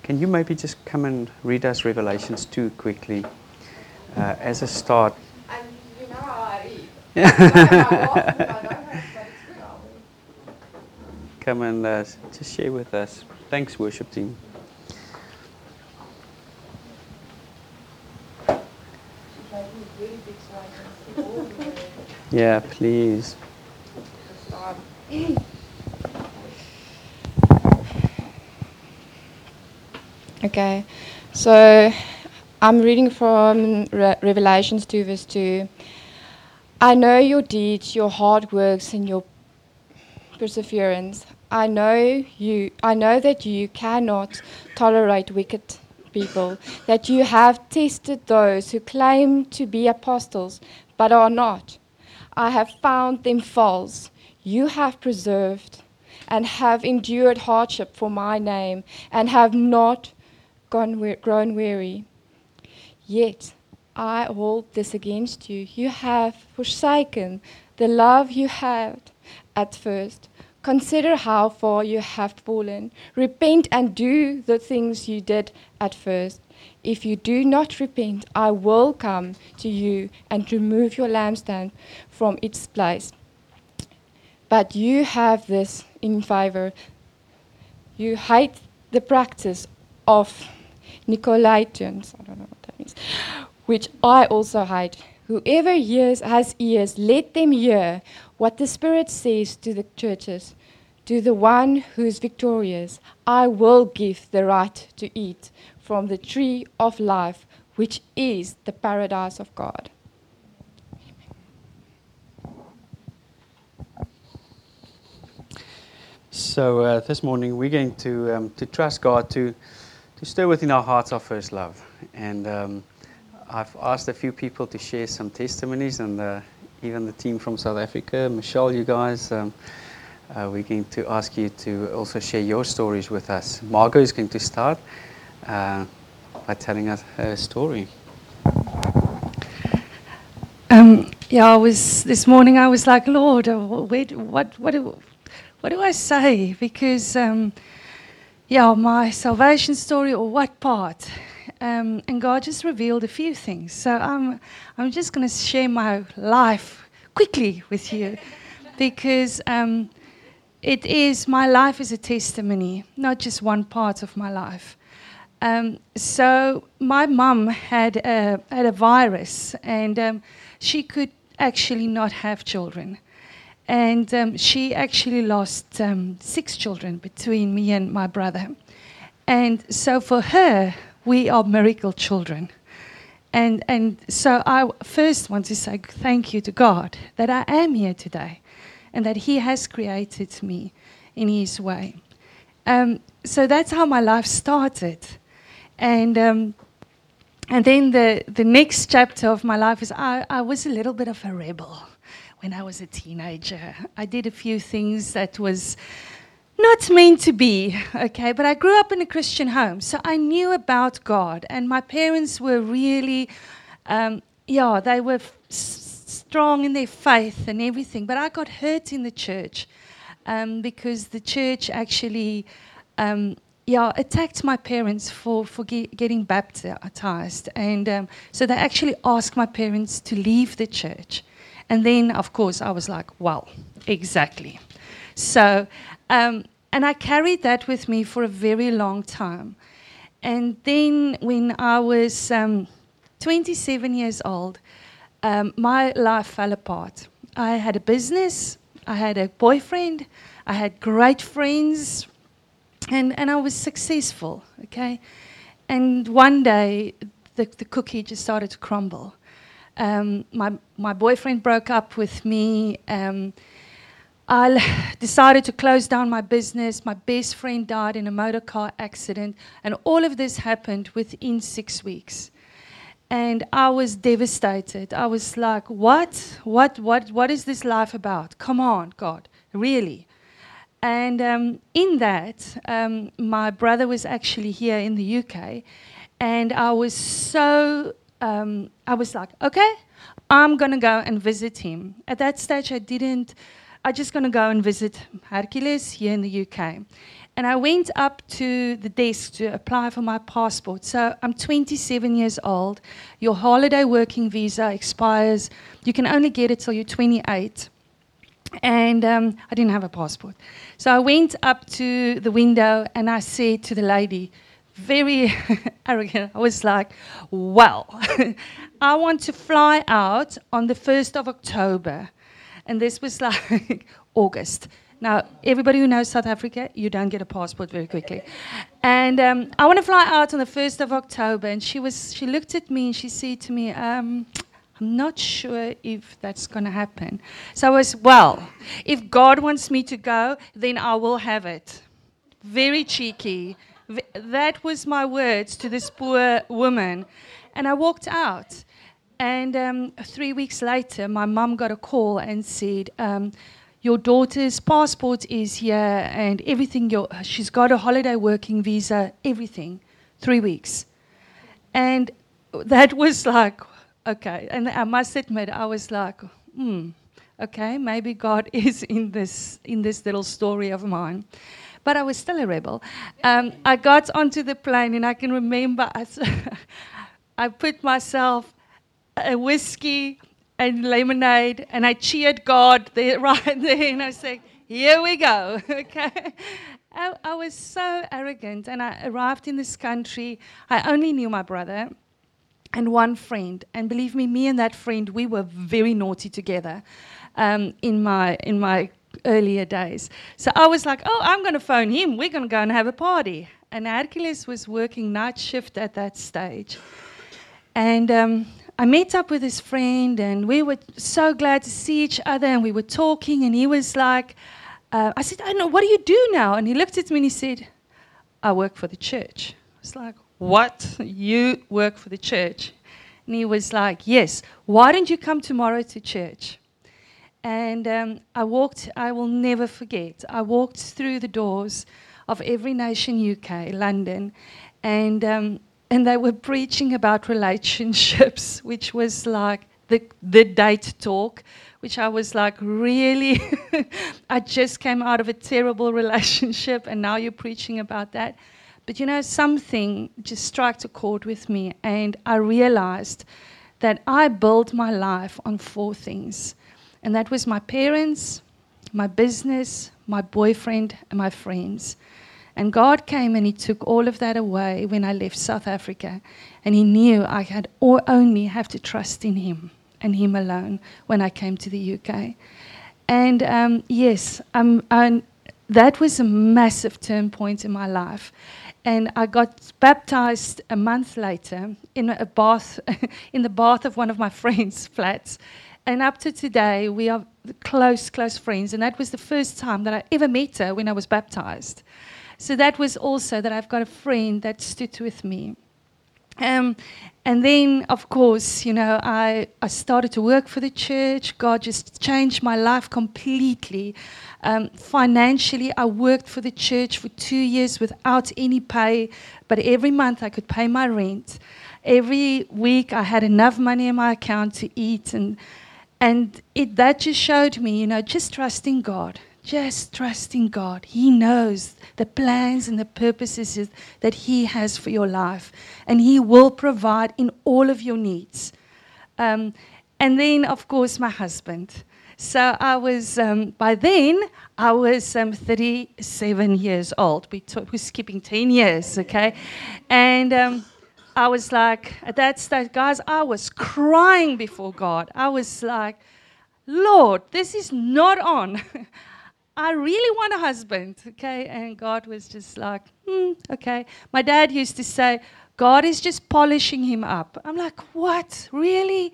can you maybe just come and read us Revelations 2 quickly as a start? And you know how I read. I don't have, but it's good. Come and just share with us. Thanks, worship team. Yeah, please. Okay, so I'm reading from Revelations 2 verse 2. I know your deeds, your hard works, and your perseverance. I know that you cannot tolerate wicked people, that you have tested those who claim to be apostles, but are not. I have found them false. You have preserved and have endured hardship for my name, and have not grown weary. Yet I hold this against you. You have forsaken the love you had at first. Consider how far you have fallen. Repent and do the things you did at first. If you do not repent, I will come to you and remove your lampstand from its place. But you have this in favor. You hate the practice of Nicolaitans, I don't know what that means, which I also hate. Whoever has ears, let them hear what the Spirit says to the churches. To the one who is victorious, I will give the right to eat from the tree of life, which is the paradise of God. So this morning we're going to trust God to stir within our hearts our first love. And I've asked a few people to share some testimonies, and even the team from South Africa, Michelle, you guys, we're going to ask you to also share your stories with us. Margot is going to start by telling us her story. This morning I was like, Lord, what do I say? Because, my salvation story, or what part? And God just revealed a few things. So I'm just going to share my life quickly with you, because my life is a testimony, not just one part of my life. So my mum had a virus, and she could actually not have children. And she actually lost 6 children between me and my brother. And so for her, we are miracle children. And so I first want to say thank you to God that I am here today, and that He has created me in His way. So that's how my life started. And then the next chapter of my life is I was a little bit of a rebel when I was a teenager. I did a few things that was not meant to be, okay? But I grew up in a Christian home, so I knew about God. And my parents were really, they were strong in their faith and everything. But I got hurt in the church because the church actually attacked my parents for getting baptized. And so they actually asked my parents to leave the church. And then, of course, I was like, wow, exactly. So, and I carried that with me for a very long time. And then when I was 27 years old, my life fell apart. I had a business, I had a boyfriend, I had great friends, and I was successful, okay? And one day, the cookie just started to crumble. My boyfriend broke up with me. I decided to close down my business. My best friend died in a motor car accident. And all of this happened within 6 weeks. And I was devastated. I was like, what is this life about? Come on, God, really? And in that, my brother was actually here in the UK. And I was so... I was like, okay, I'm going to go and visit him. At that stage, I just going to go and visit Hercules here in the UK. And I went up to the desk to apply for my passport. So I'm 27 years old. Your holiday working visa expires. You can only get it till you're 28. And I didn't have a passport. So I went up to the window and I said to the lady, very arrogant, I was like, well, I want to fly out on the 1st of October. And this was like August. Now, everybody who knows South Africa, you don't get a passport very quickly. And I want to fly out on the 1st of October. And she looked at me and she said to me, I'm not sure if that's going to happen. So I was, well, if God wants me to go, then I will have it. Very cheeky. That was my words to this poor woman. And I walked out. And 3 weeks later, my mum got a call and said, your daughter's passport is here and everything. She's got a holiday working visa, everything. 3 weeks. And that was like, okay. And I must admit, I was like, okay, maybe God is in this little story of mine. But I was still a rebel. I got onto the plane and I can remember I put myself a whiskey and lemonade, and I cheered God there, right there, and I said, here we go, okay? I was so arrogant, and I arrived in this country. I only knew my brother and one friend, and believe me and that friend, we were very naughty together in my earlier days. So I was like, oh, I'm going to phone him. We're going to go and have a party. And Hercules was working night shift at that stage. And I met up with his friend, and we were so glad to see each other, and we were talking, and he was like, I said, I know, what do you do now? And he looked at me and he said, I work for the church. I was like, what? You work for the church? And he was like, yes. Why don't you come tomorrow to church? And I will never forget, I walked through the doors of Every Nation UK, London, and they were preaching about relationships, which was like the date talk, which I was like, really? I just came out of a terrible relationship, and now you're preaching about that. But you know, something just struck a chord with me, and I realized that I built my life on 4 things. And that was my parents, my business, my boyfriend, and my friends. And God came and He took all of that away when I left South Africa. And He knew I had only have to trust in Him and Him alone when I came to the UK. And yes, that was a massive turn point in my life. And I got baptized a month later in a bath, in the bath of one of my friends' flats. And up to today, we are close friends. And that was the first time that I ever met her when I was baptized. So that was also that I've got a friend that stood with me. And then, of course, you know, I started to work for the church. God just changed my life completely. Financially, I worked for the church for 2 years without any pay. But every month I could pay my rent. Every week I had enough money in my account to eat. And that just showed me, you know, just trusting God. Just trusting God. He knows the plans and the purposes that He has for your life. And He will provide in all of your needs. And then, of course, my husband. So I was, by then, I was 37 years old. We're skipping 10 years, okay? And I was like, at that stage, guys, I was crying before God. I was like, Lord, this is not on. I really want a husband, okay? And God was just like, okay. My dad used to say, God is just polishing him up. I'm like, what? Really?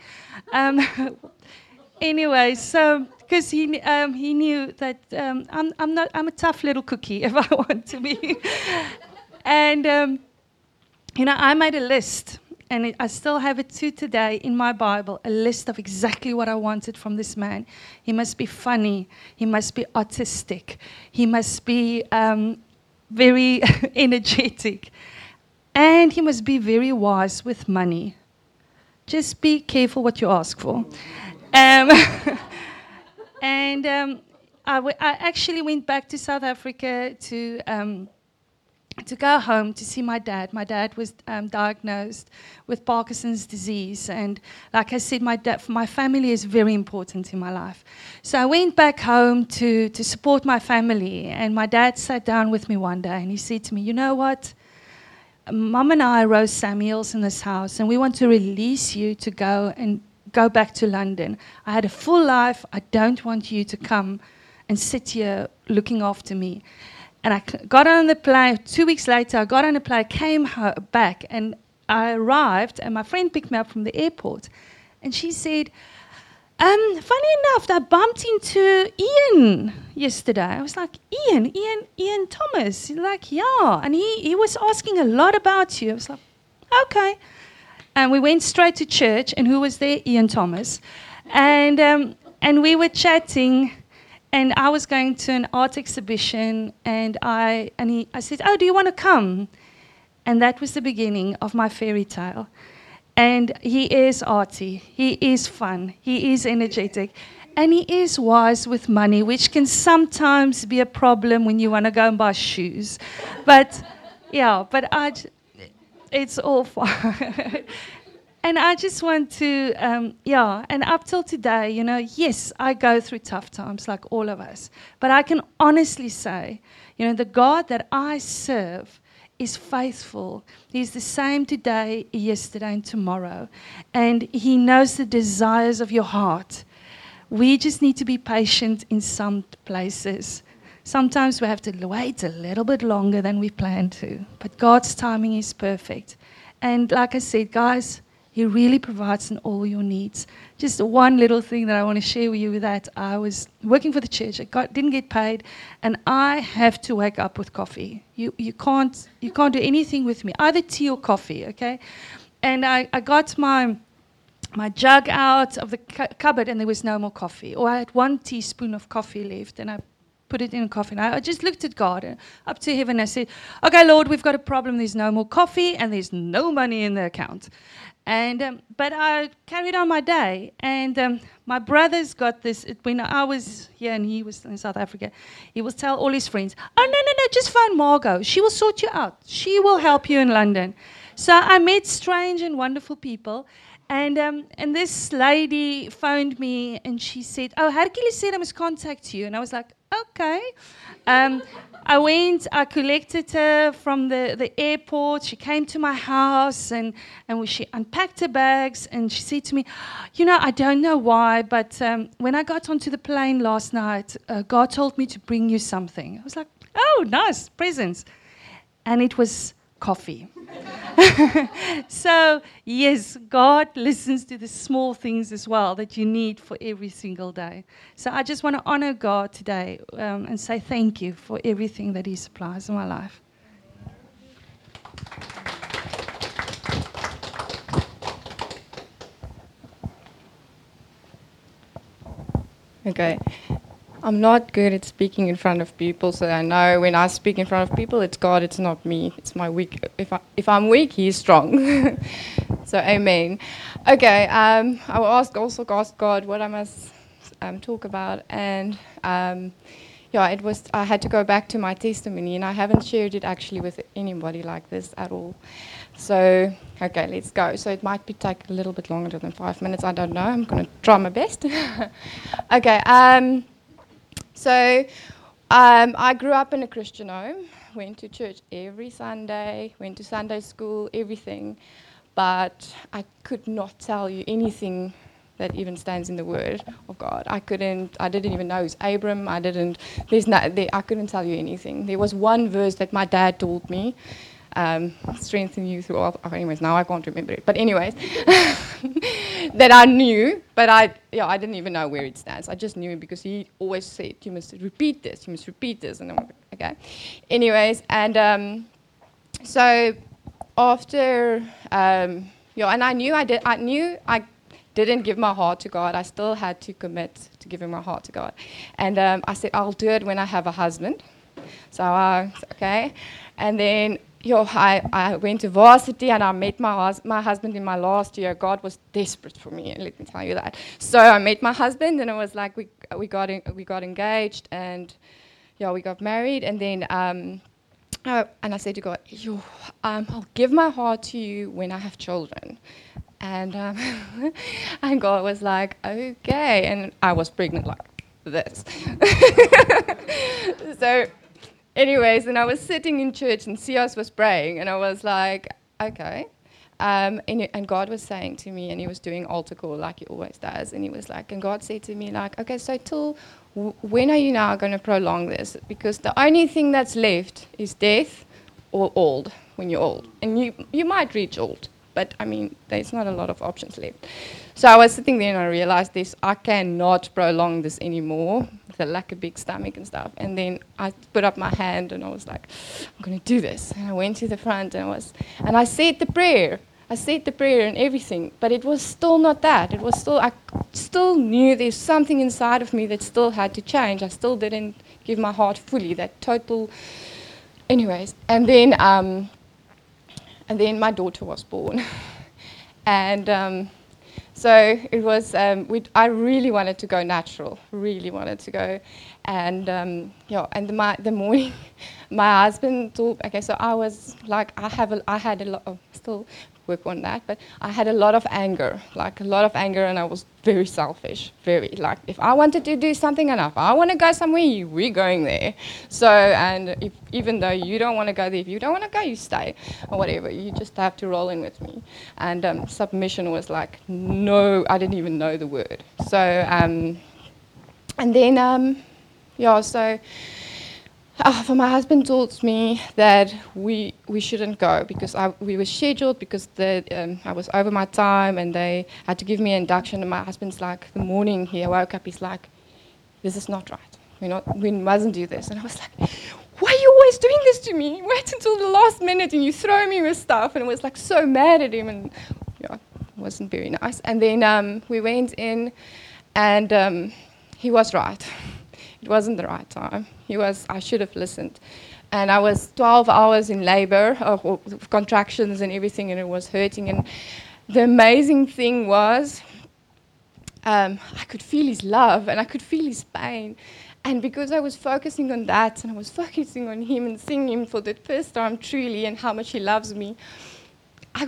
Anyway, so because he knew that I'm a tough little cookie if I want to be. And you know, I made a list, and I still have it to today in my Bible, a list of exactly what I wanted from this man. He must be funny. He must be artistic. He must be very energetic. And he must be very wise with money. Just be careful what you ask for. And I actually went back to South Africa to go home to see my dad. My dad was diagnosed with Parkinson's disease, and like I said, my family is very important in my life. So I went back home to support my family, and my dad sat down with me one day and he said to me, "You know what? Mum and I rose Samuels in this house, and we want to release you to go back to London. I had a full life. I don't want you to come and sit here looking after me." And I got on the plane. 2 weeks later, I got on the plane, came back, and I arrived, and my friend picked me up from the airport. And she said, "Funny enough, I bumped into Ian yesterday." I was like, Ian Thomas? He's like, "Yeah." And he was asking a lot about you. I was like, "Okay." And we went straight to church, and who was there? Ian Thomas. And we were chatting. And I was going to an art exhibition, and I said, "Oh, do you want to come?" And that was the beginning of my fairy tale. And he is arty, he is fun, he is energetic, and he is wise with money, which can sometimes be a problem when you want to go and buy shoes. But yeah, it's all fine. And I just want to, and up till today, yes, I go through tough times like all of us. But I can honestly say, the God that I serve is faithful. He's the same today, yesterday, and tomorrow. And he knows the desires of your heart. We just need to be patient in some places. Sometimes we have to wait a little bit longer than we planned to. But God's timing is perfect. And like I said, guys, he really provides in all your needs. Just one little thing that I want to share with you with that. I was working for the church. I didn't get paid, and I have to wake up with coffee. You can't do anything with me, either tea or coffee, okay? And I got my jug out of the cupboard, and there was no more coffee. Or I had 1 teaspoon of coffee left, and I put it in a coffee. And I just looked at God, up to heaven. I said, "Okay, Lord, we've got a problem. There's no more coffee, and there's no money in the account." And but I carried on my day, and my brother's got this. When I was here and he was in South Africa, he will tell all his friends, "Oh, no, just phone Margot. She will sort you out. She will help you in London." So I met strange and wonderful people, and this lady phoned me, and she said, "Oh, Hercules said I must contact you." And I was like, "Okay." I went, I collected her from the airport. She came to my house, and she unpacked her bags, and she said to me, "I don't know why, but when I got onto the plane last night, God told me to bring you something." I was like, "Oh, nice, presents." And it was coffee. So, yes, God listens to the small things as well that you need for every single day. So I just want to honor God today and say thank you for everything that he supplies in my life. Okay. I'm not good at speaking in front of people, so I know when I speak in front of people, it's God, it's not me. It's my weak. If I'm weak, He's strong. So, amen. Okay. I will ask God what I must talk about, and it was. I had to go back to my testimony, and I haven't shared it actually with anybody like this at all. So, okay, let's go. So it might take a little bit longer than 5 minutes. I don't know. I'm going to try my best. Okay. So I grew up in a Christian home, went to church every Sunday, went to Sunday school, everything. But I could not tell you anything that even stands in the Word of God. I didn't even know who's Abram. I couldn't tell you anything. There was one verse that my dad told me, strengthen you through all. Anyways, now I can't remember it. But anyways, that I knew, but I didn't even know where it stands. I just knew it because he always said, "You must repeat this. You must repeat this." And I'm like, okay. Anyways, and so after, and I knew I didn't give my heart to God. I still had to commit to giving my heart to God. And I said, "I'll do it when I have a husband." So okay. And then I went to varsity and I met my husband in my last year. God was desperate for me, let me tell you that. So I met my husband, and it was like we got engaged, and we got married, and then and I said to God, I'll give my heart to you when I have children. And and God was like, okay, and I was pregnant like this. So. Anyways, and I was sitting in church and Sias was praying, and I was like, okay. And God was saying to me, and he was doing altar call like he always does, and he was like, and God said to me, like, okay, so till when are you now going to prolong this? Because the only thing that's left is death or old, when you're old. And you might reach old, but I mean, there's not a lot of options left. So I was sitting there and I realized I cannot prolong this anymore with a lack of big stomach and stuff. And then I put up my hand and I was like, I'm going to do this. And I went to the front and I said the prayer. I said the prayer and everything, but it was still not that. I still knew there's something inside of me that still had to change. I still didn't give my heart fully, that total. Anyways, and then my daughter was born. And so it was, I really wanted to go natural, really wanted to go. And the morning, my husband told, okay, so I was like, I had a lot of, still work on that, but I had a lot of anger, and I was very selfish, very, like, if I wanted to do something and if I want to go somewhere, we're going there. So, and even though you don't want to go there, if you don't want to go, you stay, or whatever, you just have to roll in with me. And submission was like, no, I didn't even know the word. So, and then, so my husband told me that we shouldn't go because we were scheduled because I was over my time and they had to give me an induction. And my husband's like, the morning he woke up, he's like, this is not right. We mustn't do this. And I was like, why are you always doing this to me? Wait until the last minute and you throw me with stuff. And I was like so mad at him, and it wasn't very nice. And then we went in, and he was right. It wasn't the right time. I should have listened. And I was 12 hours in labor, contractions and everything, and it was hurting. And the amazing thing was, I could feel his love and I could feel his pain. And because I was focusing on that and I was focusing on him and seeing him for the first time truly and how much he loves me, I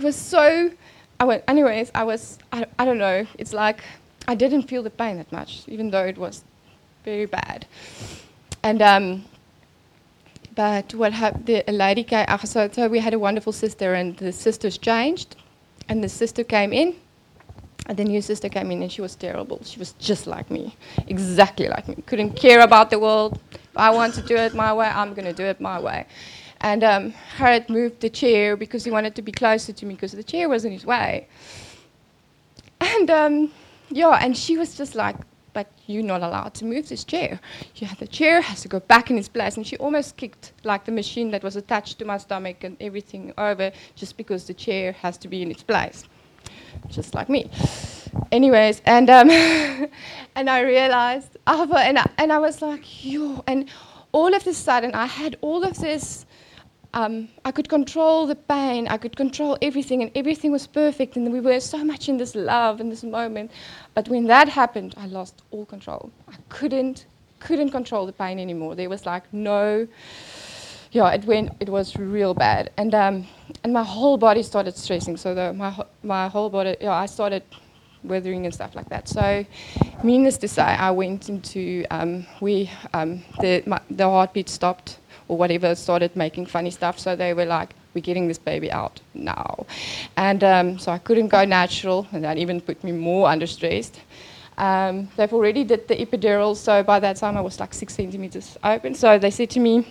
don't know, it's like I didn't feel the pain that much, even though it was very bad. And but what happened? A lady came. So we had a wonderful sister, and the sisters changed, and the sister came in, and the new sister came in, and she was terrible. She was just like me, exactly like me. Couldn't care about the world. If I want to do it my way, I'm going to do it my way. And Harriet moved the chair because he wanted to be closer to me because the chair was in his way. And and she was just like, but you're not allowed to move this chair. The chair has to go back in its place. And she almost kicked like the machine that was attached to my stomach and everything over just because the chair has to be in its place, just like me. Anyways, and and I realized, and I was like, and all of a sudden I had all of this. I could control the pain, I could control everything, and everything was perfect, and we were so much in this love in this moment. But when that happened, I lost all control. I couldn't control the pain anymore. There was like no, it was real bad, and my whole body started stressing. So my whole body, I started withering and stuff like that. So, needless to say, I went into the heartbeat stopped. Or whatever, started making funny stuff. So they were like, we're getting this baby out now. And so I couldn't go natural, and that even put me more under stress. They've already did the epidural, so by that time I was like 6 centimeters open. So they said to me,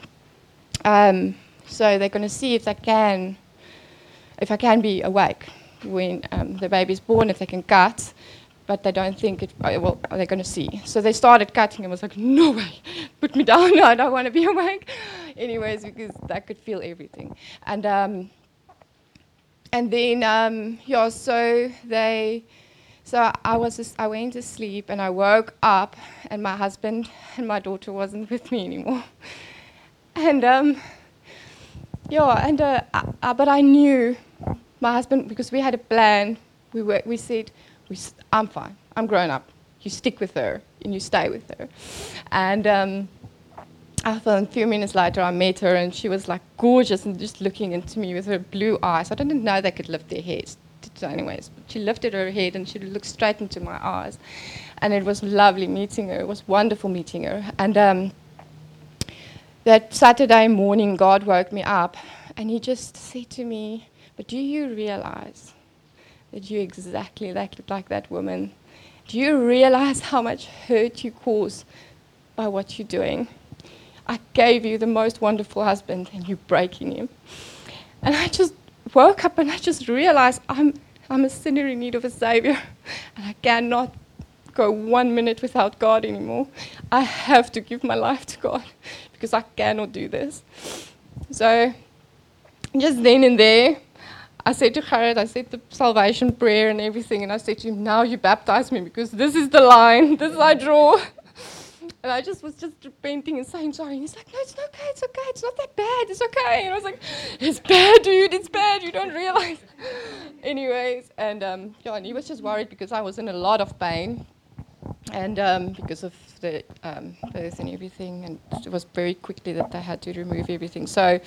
so they're going to see if I can be awake when the baby's born, if they can cut. But they don't think they're going to see. So they started cutting and was like, no way, put me down, no, I don't want to be awake. Anyways, because I could feel everything. And then, so I went to sleep and I woke up and my husband and my daughter wasn't with me anymore. And Yeah, and but I knew my husband, because we had a plan. We said, I'm fine. I'm grown up. You stick with her and you stay with her. And I thought a few minutes later I met her, and she was like gorgeous and just looking into me with her blue eyes. I didn't know they could lift their heads. Anyways, she lifted her head and she looked straight into my eyes, and it was lovely meeting her. It was wonderful meeting her. And that Saturday morning, God woke me up, and He just said to me, "But do you realize that you're exactly like that woman? Do you realize how much hurt you cause by what you're doing? I gave you the most wonderful husband, and you're breaking him." And I just woke up and I just realized I'm a sinner in need of a Savior, and I cannot go 1 minute without God anymore. I have to give my life to God because I cannot do this. So just then and there, I said to Gerrit, I said the salvation prayer and everything, and I said to him, "Now you baptize me because this is the line, this I draw." And I was just repenting and saying sorry. And he's like, "No, it's okay, it's not that bad, it's okay." And I was like, "It's bad, dude, it's bad, you don't realize." Anyways, and and he was just worried because I was in a lot of pain, and because of the birth and everything, and it was very quickly that they had to remove everything. So,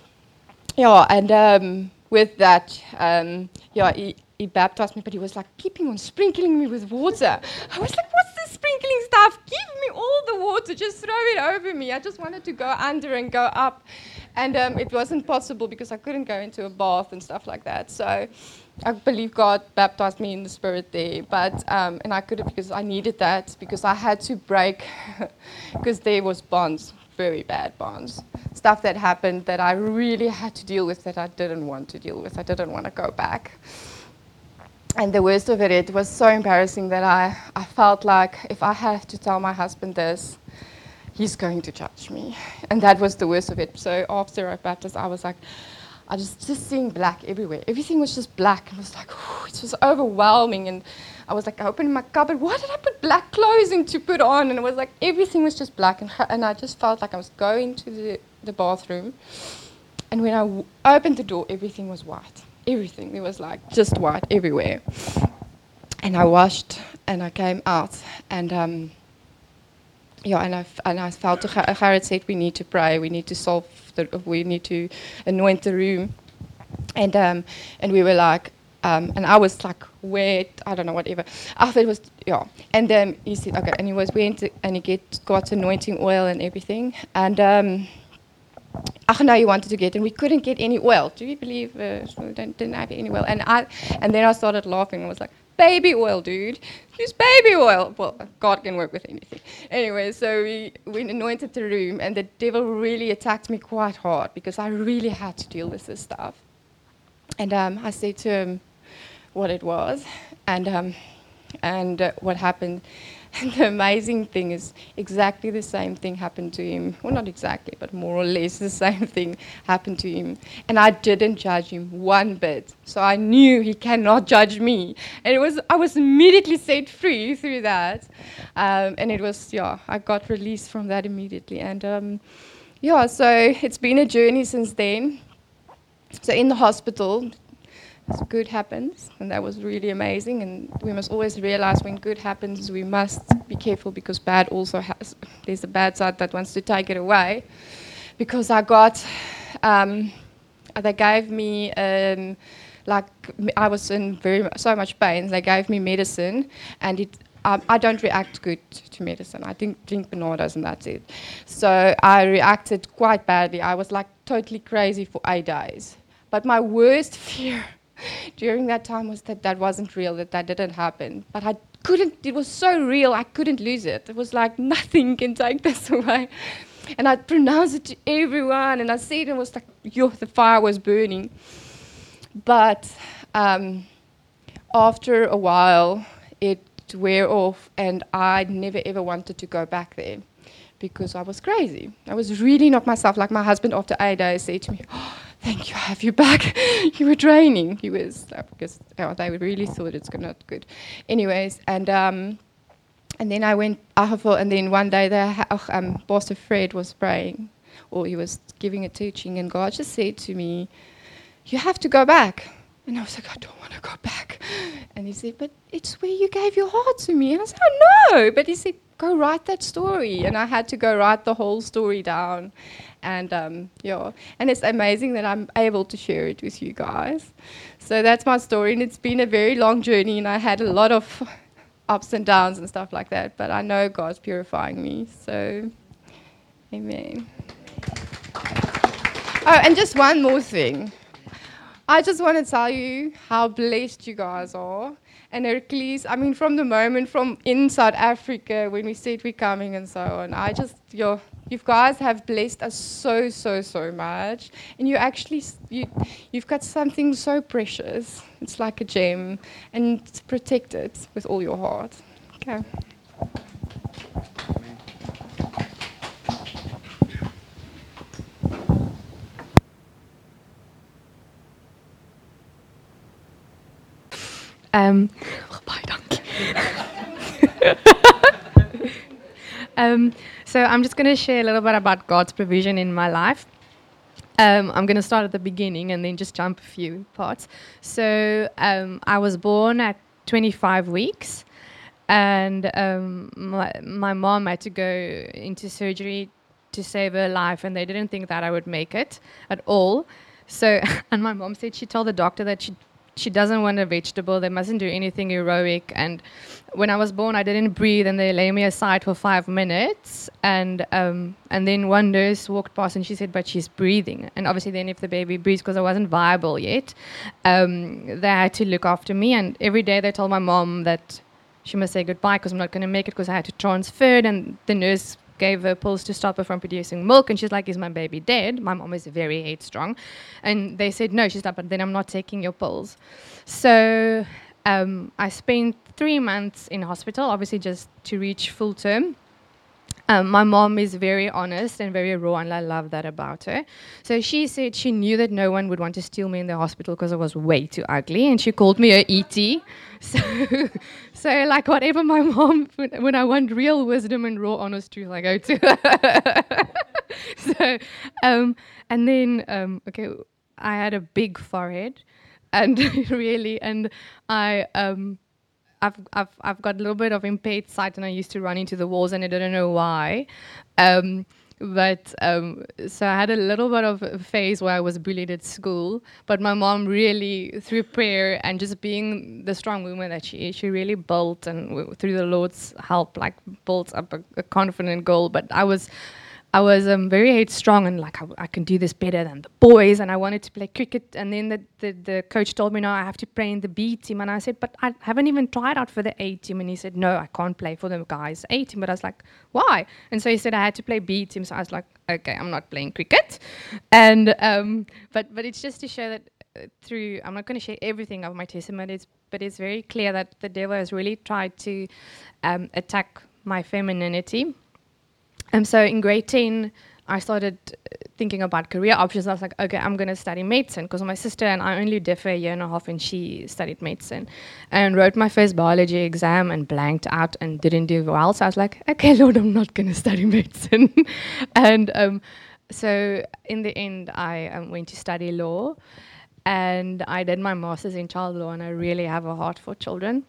and with that, he baptized me, but he was like keeping on sprinkling me with water. I was like, "What's this sprinkling stuff? Give me all the water, just throw it over me." I just wanted to go under and go up. And it wasn't possible because I couldn't go into a bath and stuff like that. So I believe God baptized me in the Spirit there. But and I could have, because I needed that, because I had to break, because there was bonds, very bad bonds. Stuff that happened that I really had to deal with that I didn't want to deal with. I didn't want to go back. And the worst of it was so embarrassing that I felt like if I had to tell my husband this, he's going to judge me. And that was the worst of it. So after I baptized, I was like, I was just seeing black everywhere. Everything was just black. It was like, it was overwhelming. And I was like, I opened my cupboard. Why did I put black clothing to put on? And it was like, everything was just black. And I just felt like I was going to the bathroom. And when I opened the door, everything was white. Everything. It was like just white everywhere. And I washed and I came out. And and I felt Gerrit said we need to pray, we need to anoint the room, and we were like, and I was like wet, I don't know, whatever. After it was and then he said okay, and he got anointing oil and everything, and I know he wanted to get, and we couldn't get any oil. Do you believe we didn't have any oil? And then I started laughing and was like, "Baby oil, dude. Use baby oil." Well, God can work with anything. Anyway, so we anointed the room, and the devil really attacked me quite hard because I really had to deal with this stuff. And I said to him what it was, and what happened. And the amazing thing is exactly the same thing happened to him. Well, not exactly, but more or less the same thing happened to him. And I didn't judge him one bit. So I knew he cannot judge me. And I was immediately set free through that. And it was, I got released from that immediately. And so it's been a journey since then. So in the hospital, good happens, and that was really amazing. And we must always realize when good happens, we must be careful because bad also there's a bad side that wants to take it away. Because I got, they gave me, I was in so much pain. They gave me medicine, and I don't react good to medicine. I drink Benadas and that's it. So I reacted quite badly. I was like totally crazy for 8 days. But my worst fear during that time was that wasn't real, that didn't happen. But I couldn't, it was so real, I couldn't lose it. It was like nothing can take this away. And I pronounced it to everyone, and I said it was like, the fire was burning. But after a while, it wore off, and I never ever wanted to go back there because I was crazy. I was really not myself. Like my husband, after 8 days, said to me, "Thank you, I have you back. You were draining." He was, because they really thought it's not good. Anyways, and then I went, and then one day, Pastor Fred was praying, or he was giving a teaching, and God just said to me, "You have to go back." And I was like, "I don't want to go back." And he said, "But it's where you gave your heart to me." And I said, "I know." But he said, "Go write that story." And I had to go write the whole story down. And and it's amazing that I'm able to share it with you guys. So that's my story, and it's been a very long journey, and I had a lot of ups and downs and stuff like that. But I know God's purifying me. So, amen. Oh, and just one more thing. I just want to tell you how blessed you guys are. And Hercules, I mean, from the moment from in South Africa when we said we're coming and so on, you guys have blessed us so, so, so much. And you've got something so precious. It's like a gem. And protect it with all your heart. Okay. Baie dankie. So I'm just going to share a little bit about God's provision in my life. I'm going to start at the beginning and then just jump a few parts. So I was born at 25 weeks, and my mom had to go into surgery to save her life, and they didn't think that I would make it at all. So, and my mom said she told the doctor that she doesn't want a vegetable. They mustn't do anything heroic. And when I was born, I didn't breathe, and they lay me aside for 5 minutes. And then one nurse walked past, and she said, "But she's breathing." And obviously, then if the baby breathes, because I wasn't viable yet, they had to look after me. And every day they told my mom that she must say goodbye because I'm not going to make it because I had to transfer it. And the nurse gave her pills to stop her from producing milk, and she's like, "Is my baby dead?" My mom is very headstrong, and they said no. She's like, "But then I'm not taking your pills." So I spent 3 months in hospital, obviously just to reach full term. My mom is very honest and very raw, and I love that about her. So she said she knew that no one would want to steal me in the hospital because I was way too ugly, and she called me her E.T. So like whatever my mom, when I want real wisdom and raw honest truth, I go to her. So, and then, I had a big forehead, and really, and I've got a little bit of impaired sight, and I used to run into the walls, and I didn't know why. So I had a little bit of a phase where I was bullied at school, but my mom really, through prayer and just being the strong woman that she is, she really built, and through the Lord's help, like built up a confident girl. But I was very headstrong, and like I can do this better than the boys, and I wanted to play cricket. And then the coach told me, "No, I have to play in the B team." And I said, "But I haven't even tried out for the A team." And he said, "No, I can't play for the guys' A team." But I was like, "Why?" And so he said I had to play B team. So I was like, "Okay, I'm not playing cricket." And but it's just to show that through, I'm not going to share everything of my testimony, but it's very clear that the devil has really tried to attack my femininity. So in grade 10, I started thinking about career options. I was like, okay, I'm going to study medicine, because my sister and I only differ a year and a half, and she studied medicine and wrote my first biology exam and blanked out and didn't do well. So I was like, okay, Lord, I'm not going to study medicine. And so in the end, I went to study law, and I did my master's in child law, and I really have a heart for children.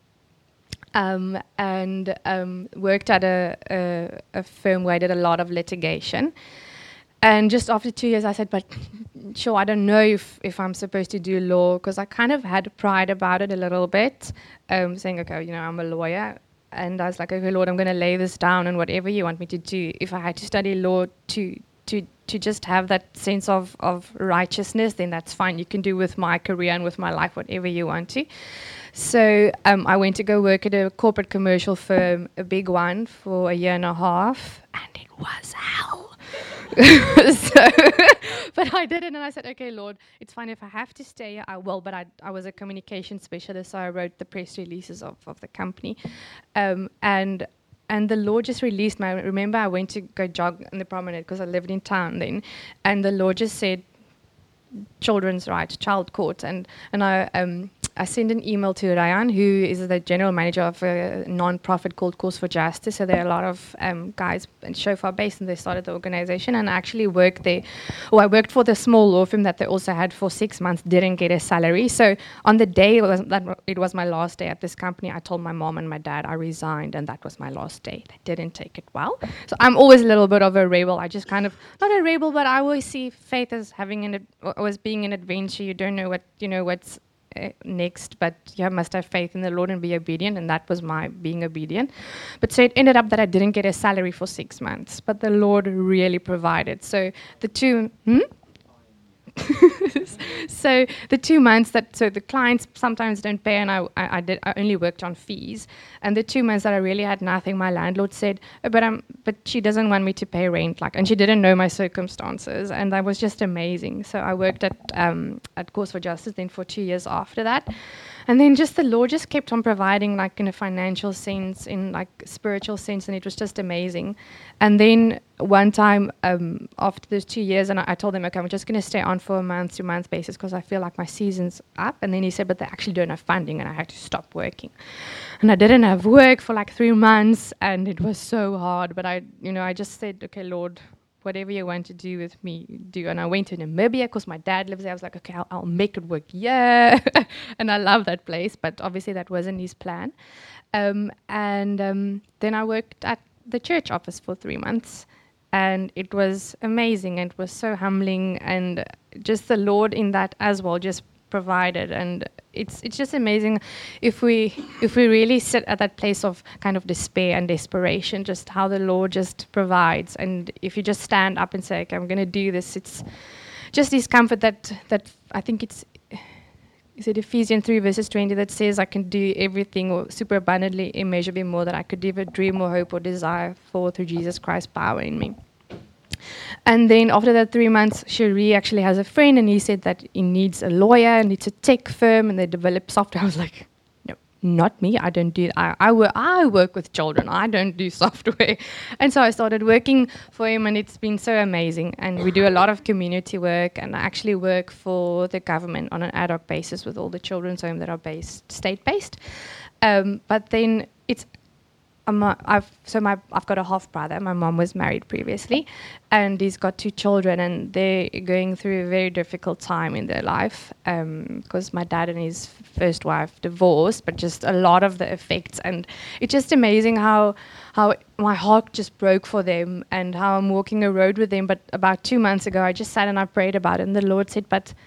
And worked at a firm where I did a lot of litigation. And just after 2 years, I said, "But sure, I don't know if I'm supposed to do law," because I kind of had pride about it a little bit, saying, "Okay, I'm a lawyer." And I was like, "Okay, Lord, I'm going to lay this down, and whatever you want me to do, if I had to study law to just have that sense of righteousness, then that's fine. You can do with my career and with my life whatever you want to." So I went to go work at a corporate commercial firm, a big one, for a year and a half, and it was hell. But I did it, and I said, "Okay, Lord, it's fine. If I have to stay here, I will." But I was a communication specialist, so I wrote the press releases of the company. And the Lord just released me. I remember I went to go jog in the promenade because I lived in town then, and the Lord just said, "Children's right, child court," and I I sent an email to Ryan, who is the general manager of a non-profit called Cause for Justice. So there are a lot of guys in Shofar based, and they started the organization. And I actually worked there. Well, I worked for the small law firm that they also had for 6 months, didn't get a salary. So on the day it was my last day at this company, I told my mom and my dad I resigned, and that was my last day. They didn't take it well. So I'm always a little bit of a rebel. I just kind of, not a rebel, but I always see faith as being an adventure. You don't know what's next, but you must have faith in the Lord and be obedient, and that was my being obedient. But so it ended up that I didn't get a salary for 6 months, but the Lord really provided. So the 2 so the 2 months so the clients sometimes don't pay, and I only worked on fees. And the 2 months that I really had nothing, my landlord said, but she doesn't want me to pay rent, and she didn't know my circumstances, and that was just amazing. So I worked at Cause for Justice then for 2 years after that. And then just the Lord just kept on providing, in a financial sense, in spiritual sense, and it was just amazing. And then one time after those 2 years, and I told him, okay, I'm just going to stay on for a month-to-month basis because I feel like my season's up. And then he said, but they actually don't have funding, and I had to stop working. And I didn't have work for 3 months, and it was so hard. But I just said, okay, Lord, whatever you want to do with me, do. And I went to Namibia because my dad lives there. I was like, okay, I'll make it work. Yeah. And I love that place, but obviously that wasn't his plan. Then I worked at the church office for 3 months, and it was amazing, and it was so humbling, and just the Lord in that as well just provided. And it's just amazing if we really sit at that place of kind of despair and desperation, just how the Lord just provides. And if you just stand up and say, okay, I'm going to do this, it's just this comfort that I think is it Ephesians 3 verses 20 that says I can do everything or super abundantly, immeasurably more than I could ever dream or hope or desire for through Jesus Christ's power in me. And then after that 3 months, Cherie actually has a friend, and he said that he needs a lawyer and it's a tech firm, and they develop software. I was like, no, not me. I don't do that. I work with children. I don't do software. And so I started working for him, and it's been so amazing. And we do a lot of community work, and I actually work for the government on an ad hoc basis with all the children's homes that are state-based. But then it's I've got a half brother. My mom was married previously, and he's got 2 children, and they're going through a very difficult time in their life because my dad and his first wife divorced, but just a lot of the effects. And it's just amazing how my heart just broke for them, and how I'm walking a road with them. But about 2 months ago, I just sat and I prayed about it, and the Lord said, but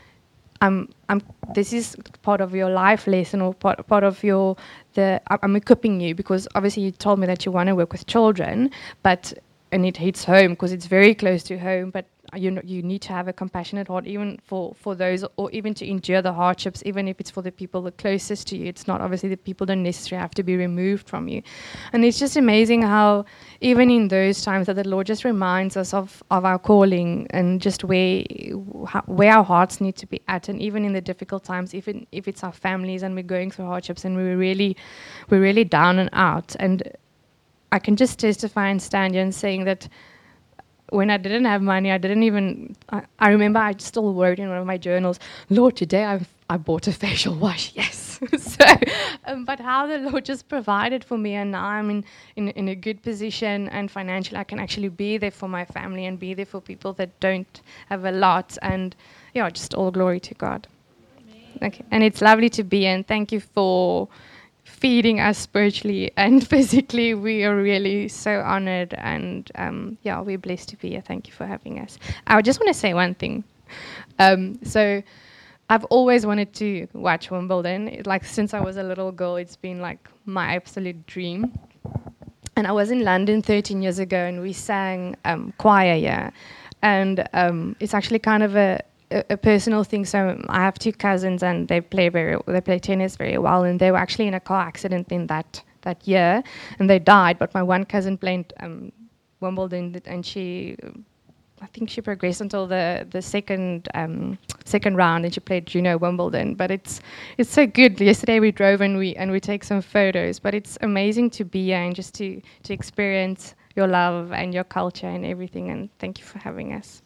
this is part of your life lesson, or part of I'm equipping you, because obviously you told me that you want to work with children, and it hits home because it's very close to home, but you need to have a compassionate heart even for those, or even to endure the hardships, even if it's for the people the closest to you. It's not obviously the people don't necessarily have to be removed from you. And it's just amazing how even in those times that the Lord just reminds us of our calling, and just where our hearts need to be at. And even in the difficult times, even if it's our families and we're going through hardships and we're really down and out. And I can just testify and stand here and saying that when I didn't have money, I remember I still wrote in one of my journals, Lord, today I bought a facial wash, yes. But how the Lord just provided for me, and now I'm in a good position, and financially I can actually be there for my family and be there for people that don't have a lot. And just all glory to God. Okay. And it's lovely to be here, and thank you for feeding us spiritually and physically. We are really so honored, and we're blessed to be here. Thank you for having us. I just want to say one thing. So I've always wanted to watch Wimbledon. Since I was a little girl, it's been my absolute dream. And I was in London 13 years ago, and we sang choir here. And it's actually kind of a personal thing. So I have 2 cousins, and they play tennis very well, and they were actually in a car accident in that year, and they died. But my one cousin played Wimbledon, and I think she progressed until the second round, and she played junior Wimbledon. But it's so good. Yesterday we drove and we take some photos. But it's amazing to be here and just to experience your love and your culture and everything. And thank you for having us.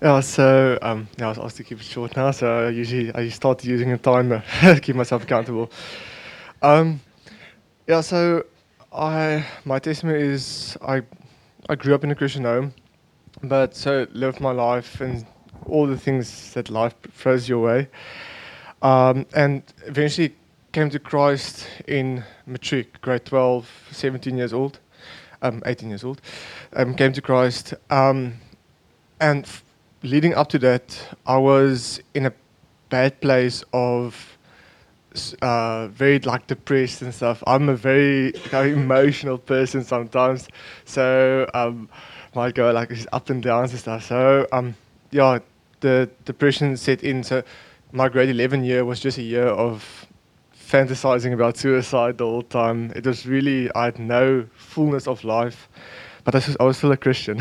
Yeah, so I was asked to keep it short now, so I start using a timer to keep myself accountable. Um, yeah, so my testimony is I grew up in a Christian home, but so lived my life and all the things that life throws your way, and eventually came to Christ in matric, grade 12, 17 years old, 18 years old, came to Christ, and leading up to that, I was in a bad place of very like depressed and stuff. I'm a very emotional person sometimes, so might go like these up and downs and stuff. So yeah, the depression set in. So my grade 11 year was just a year of fantasizing about suicide the whole time. It was really, I had no fullness of life, but I was still a Christian.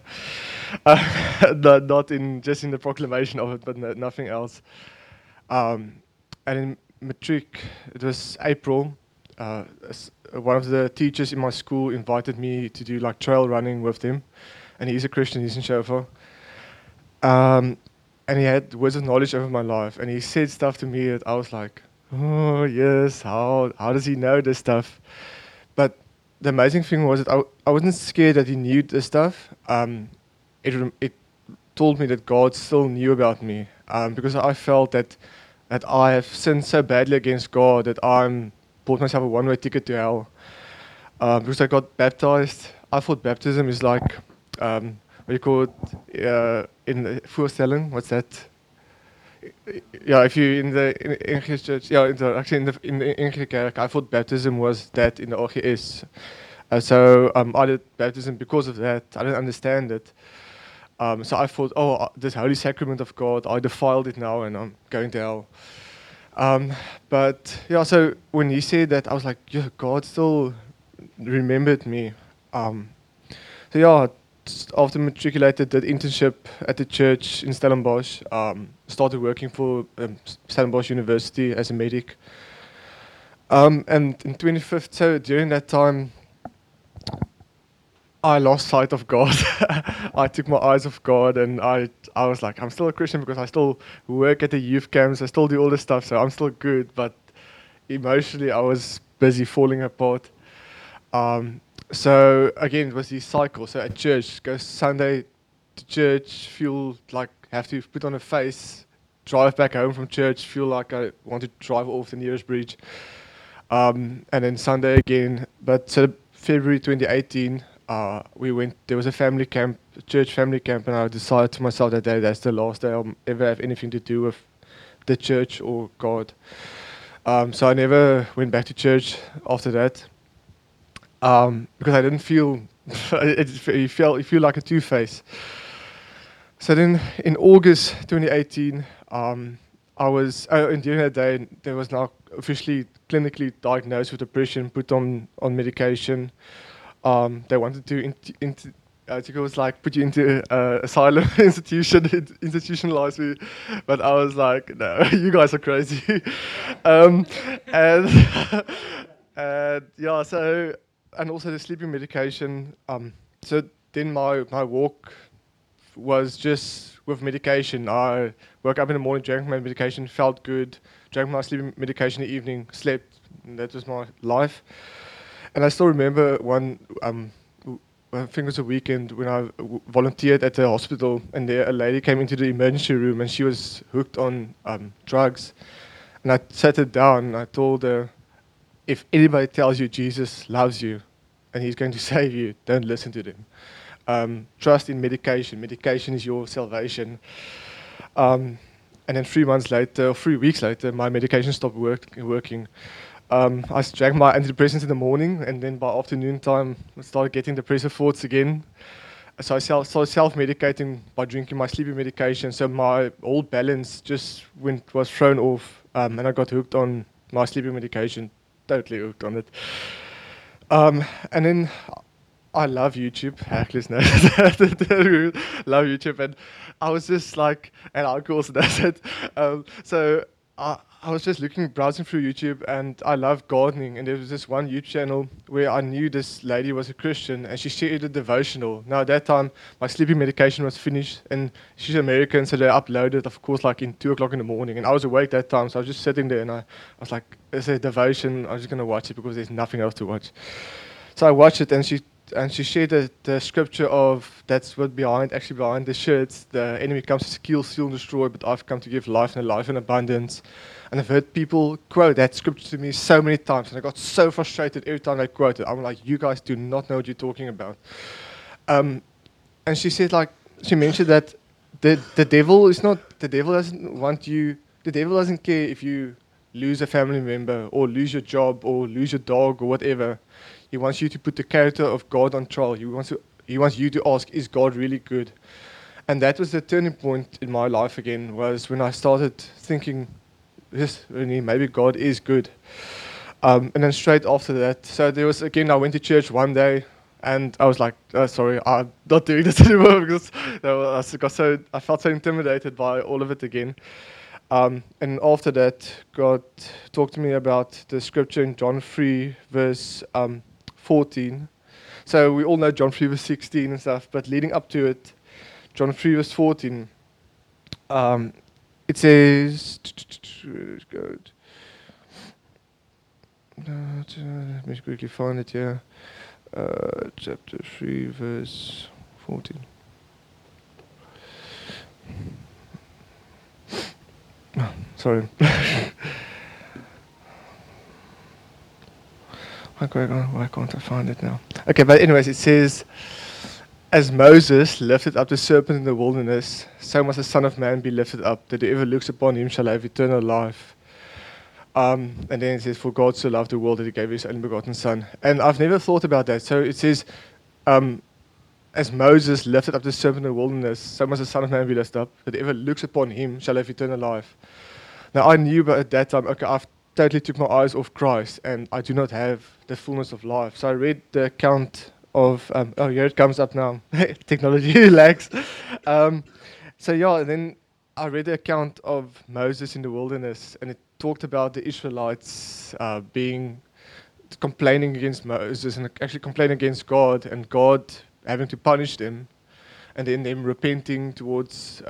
Not in just in the proclamation of it, but nothing else. And in matric, it was April. One of the teachers in my school invited me to do like trail running with him, and he's a Christian. He's in Shofar. And he had words of knowledge over my life, and he said stuff to me that I was like, oh yes, how does he know this stuff? But the amazing thing was that I wasn't scared that he knew this stuff. It told me that God still knew about me, because I felt that I have sinned so badly against God that I'm bought myself a one-way ticket to hell. Because I got baptized, I thought baptism is like what do you call it in the voorstelling? What's that? Yeah, if you in the English church, yeah, in the English kerk, I thought baptism was that in the OGS. So I did baptism because of that. I didn't understand it. So I thought, oh, this holy sacrament of God, I defiled it now and I'm going to hell. But yeah, so when he said that, I was like, yeah, God still remembered me. So yeah, after matriculated, did internship at the church in Stellenbosch. Started working for Stellenbosch University as a medic. And in 2015, so during that time, I lost sight of God. I took my eyes off God, and I was like, I'm still a Christian because I still work at the youth camps. I still do all this stuff, so I'm still good. But emotionally, I was busy falling apart. So again, it was this cycle. So at church, go Sunday to church, feel like have to put on a face, drive back home from church, feel like I want to drive off the nearest bridge. And then Sunday again. But so February 2018. There was a family camp, a church family camp, and I decided to myself that day, that's the last day I'll ever have anything to do with the church or God. So I never went back to church after that, because I didn't feel, you feel like a two-face. So then in August 2018, I was, and during that day, there was now officially clinically diagnosed with depression, put on medication. They wanted to it was like put you into asylum institutionalize me, but I was like, no, you guys are crazy. and and yeah, so and also the sleeping medication. So then my walk was just with medication. I woke up in the morning, drank my medication, felt good, drank my sleeping medication in the evening, slept, and that was my life. And I still remember one, I think it was a weekend when I volunteered at the hospital, and there a lady came into the emergency room and she was hooked on drugs. And I sat her down and I told her, if anybody tells you Jesus loves you and he's going to save you, don't listen to them. Trust in medication. Medication is your salvation. And then 3 months later, or 3 weeks later, my medication stopped working. I drank my antidepressants in the morning, and then by afternoon time, I started getting depressive thoughts again. So I started self-medicating by drinking my sleeping medication. So my whole balance just was thrown off, and I got hooked on my sleeping medication, totally hooked on it. And then I love YouTube. Hackless, no, love YouTube, and I was just like, and I of course does it. So I was just browsing through YouTube, and I love gardening. And there was this one YouTube channel where I knew this lady was a Christian, and she shared a devotional. Now at that time, my sleeping medication was finished, and she's American, so they uploaded, of course, like in 2 o'clock in the morning. And I was awake that time, so I was just sitting there, and I was like, "It's a devotion. I'm just gonna watch it because there's nothing else to watch." So I watched it, and she shared the scripture of that's what behind the shirts. The enemy comes to kill, steal, and destroy, but I've come to give life and life in abundance. And I've heard people quote that scripture to me so many times, and I got so frustrated every time they quote it. I'm like, you guys do not know what you're talking about. And she said, like, she mentioned that the devil doesn't want you, the devil doesn't care if you lose a family member or lose your job or lose your dog or whatever. He wants you to put the character of God on trial. He wants you to ask, is God really good? And that was the turning point in my life again, was when I started thinking, yes, really, maybe God is good. And then straight after that, so there was, again, I went to church one day, and I was like, oh, sorry, I'm not doing this anymore, because I felt so intimidated by all of it again. And after that, God talked to me about the scripture in John 3, verse 14. So we all know John 3, verse 16 and stuff, but leading up to it, John 3, verse 14, it says, let me quickly find it here. Chapter 3, verse 14. Oh, sorry. Why can't I find it now? Okay, but anyways, it says, as Moses lifted up the serpent in the wilderness, so must the Son of Man be lifted up, that whoever looks upon him shall have eternal life. And then it says, for God so loved the world that he gave his only begotten Son. And I've never thought about that. So it says, as Moses lifted up the serpent in the wilderness, so must the Son of Man be lifted up, that whoever looks upon him shall have eternal life. Now I knew at that time, okay, I've totally took my eyes off Christ, and I do not have the fullness of life. So I read the account of, here it comes up now, technology lags. So yeah, and then I read the account of Moses in the wilderness, and it talked about the Israelites complaining against Moses, and actually complaining against God, and God having to punish them, and then them repenting towards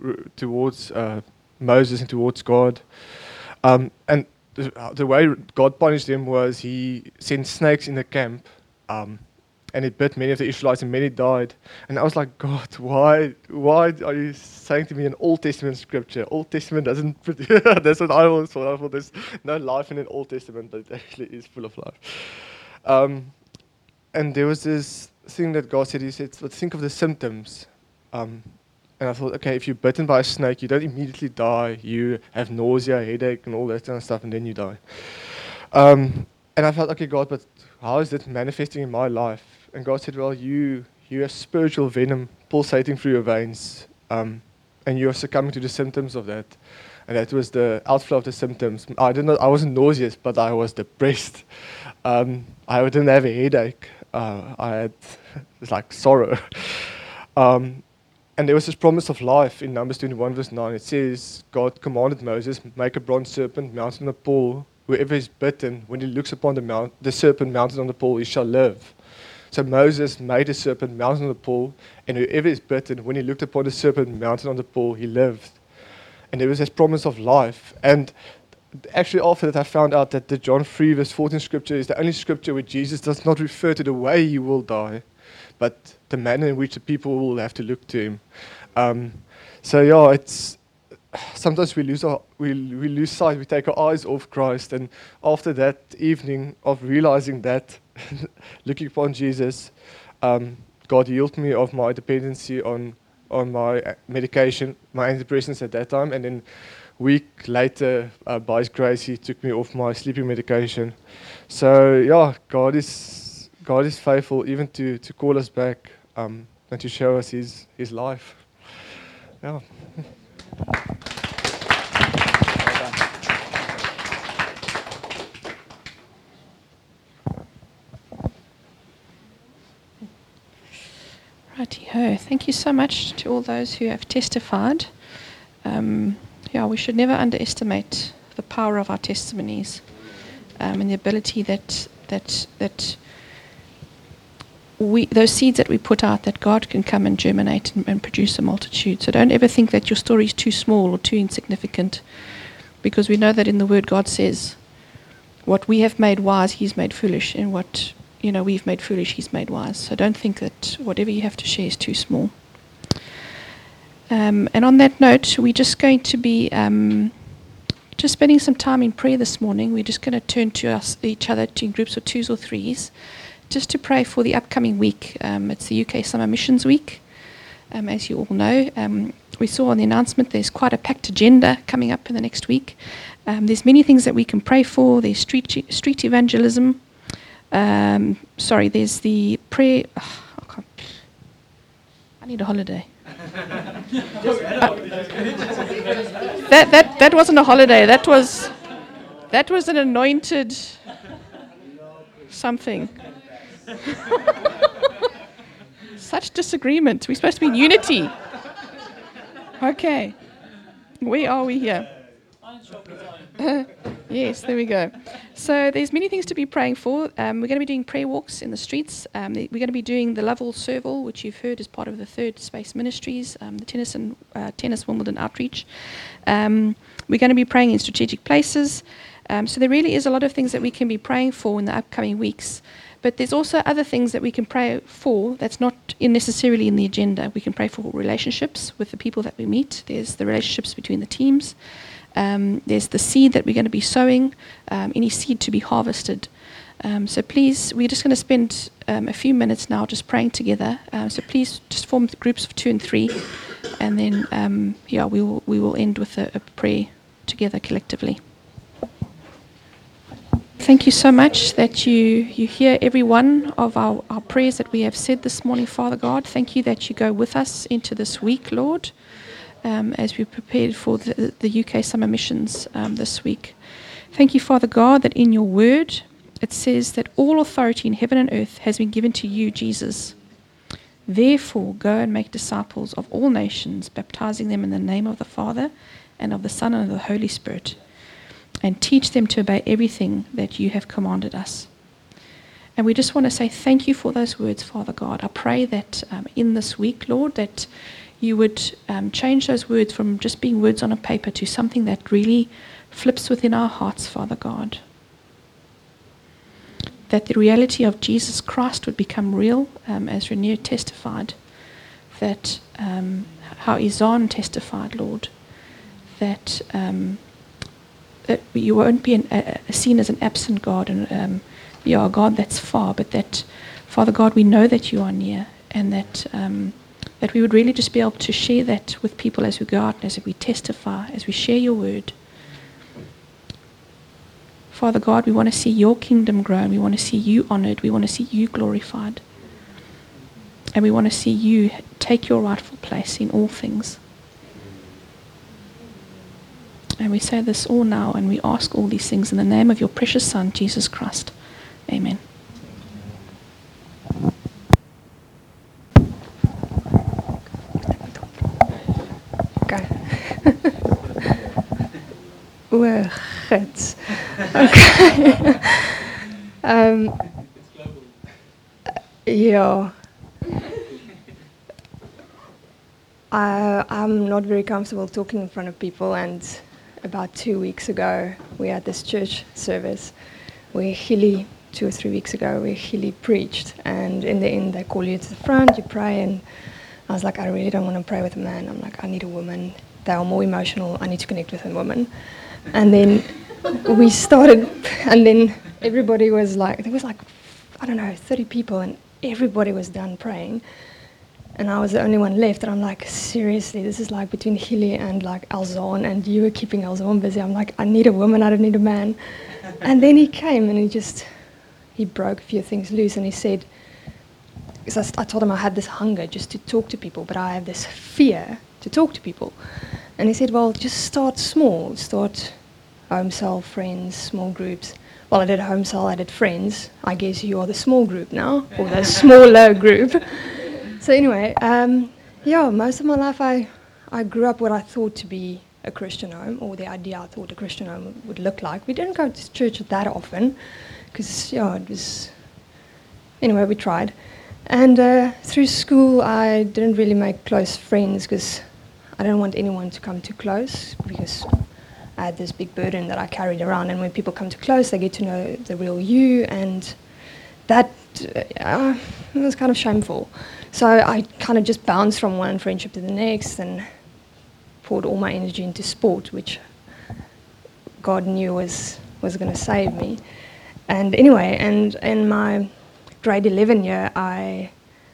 Moses and towards God. And the way God punished them was he sent snakes in the camp, and it bit many of the Israelites, and many died. And I was like, God, why are you saying to me an Old Testament scripture? Old Testament doesn't, that's what I always thought. I thought there's no life in an Old Testament, but it actually is full of life. And there was this thing that God said, he said, but think of the symptoms. And I thought, okay, if you're bitten by a snake, you don't immediately die. You have nausea, headache, and all that kind of stuff, and then you die. And I felt, okay, God, but how is it manifesting in my life? And God said, well, you have spiritual venom pulsating through your veins, and you are succumbing to the symptoms of that. And that was the outflow of the symptoms. I wasn't nauseous, but I was depressed. I didn't have a headache. I had like sorrow. And there was this promise of life in Numbers 21, verse 9. It says, God commanded Moses, make a bronze serpent mounted on a pole. Whoever is bitten, when he looks upon the serpent mounted on the pole, he shall live. So Moses made a serpent mounted on the pole, and whoever is bitten, when he looked upon the serpent mounted on the pole, he lived. And there was this promise of life. And actually after that, I found out that the John 3, verse 14 scripture is the only scripture where Jesus does not refer to the way he will die, but the manner in which the people will have to look to him. So yeah, it's sometimes we lose sight, we take our eyes off Christ, and after that evening of realizing that, looking upon Jesus, God healed me of my dependency on my medication, my antidepressants at that time, and then a week later, by His grace, He took me off my sleeping medication. So yeah, God is faithful even to call us back and to show us His life. Yeah. Righty-ho. Thank you so much to all those who have testified. We should never underestimate the power of our testimonies, and the ability that those seeds that we put out, that God can come and germinate and produce a multitude. So don't ever think that your story is too small or too insignificant, because we know that in the Word God says, what we have made wise, He's made foolish, and what we've made foolish, He's made wise. So don't think that whatever you have to share is too small. And on that note, we're just going to be just spending some time in prayer this morning. We're just going to turn to each other in groups of 2s or 3s, just to pray for the upcoming week. It's the UK Summer Missions Week, as you all know. We saw on the announcement there's quite a packed agenda coming up in the next week. There's many things that we can pray for. There's street evangelism. There's the prayer. I need a holiday. That wasn't a holiday. That was an anointed something. Such disagreement. We're supposed to be in unity. Okay. Where are we here? Yes, there we go. So there's many things to be praying for. We're going to be doing prayer walks in the streets. We're going to be doing the Lovell Serval, which you've heard is part of the Third Space Ministries, the Tennis Wimbledon outreach. We're going to be praying in strategic places. So there really is a lot of things that we can be praying for in the upcoming weeks. But there's also other things that we can pray for that's not necessarily in the agenda. We can pray for relationships with the people that we meet. There's the relationships between the teams. There's the seed that we're going to be sowing, any seed to be harvested. So please, we're just going to spend a few minutes now just praying together. So please just form groups of 2 and 3, and then we will end with a prayer together collectively. Thank you so much that you hear every one of our prayers that we have said this morning, Father God. Thank you that you go with us into this week, Lord, as we prepared for the UK Summer Missions this week. Thank you, Father God, that in your word it says that all authority in heaven and earth has been given to you, Jesus. Therefore, go and make disciples of all nations, baptizing them in the name of the Father and of the Son and of the Holy Spirit, and teach them to obey everything that you have commanded us. And we just want to say thank you for those words, Father God. I pray that in this week, Lord, that you would change those words from just being words on a paper to something that really flips within our hearts, Father God. That the reality of Jesus Christ would become real, as Renier testified, that how Izan testified, Lord, that you won't be seen as an absent God and you are a God that's far, but that, Father God, we know that you are near, and that that we would really just be able to share that with people as we go out, and as we testify, as we share your word. Father God, we want to see your kingdom grown. We want to see you honored. We want to see you glorified. And we want to see you take your rightful place in all things. And we say this all now, and we ask all these things in the name of your precious Son, Jesus Christ. Amen. Okay. Well, goed. Okay. Yeah. I'm not very comfortable talking in front of people, and about 2 weeks ago we had this church service where Hilly, 2 or 3 weeks ago, where Hilly preached, and in the end they call you to the front, you pray, and I was like, I really don't want to pray with a man. I'm like, I need a woman. They are more emotional. I need to connect with a woman. And then we started, and then everybody was like, there was like, I don't know, 30 people, and everybody was done praying. And I was the only one left, and I'm like, seriously, this is like between Hilly and like Alzon, and you were keeping Alzon busy. I'm like, I need a woman, I don't need a man. And then he came, and he broke a few things loose, and he said, because I told him I had this hunger just to talk to people, but I have this fear to talk to people. And he said, well, just start small, start home cell, friends, small groups. Well, I did home cell, I did friends. I guess you are the small group now, or the smaller group. So anyway, most of my life I grew up what I thought to be a Christian home, or the idea I thought a Christian home would look like. We didn't go to church that often, because, it was... Anyway, we tried. And through school, I didn't really make close friends, because I didn't want anyone to come too close, because I had this big burden that I carried around, and when people come too close, they get to know the real you, and that was kind of shameful. So I kind of just bounced from one friendship to the next and poured all my energy into sport, which God knew was going to save me. And anyway, and in my grade 11 year, I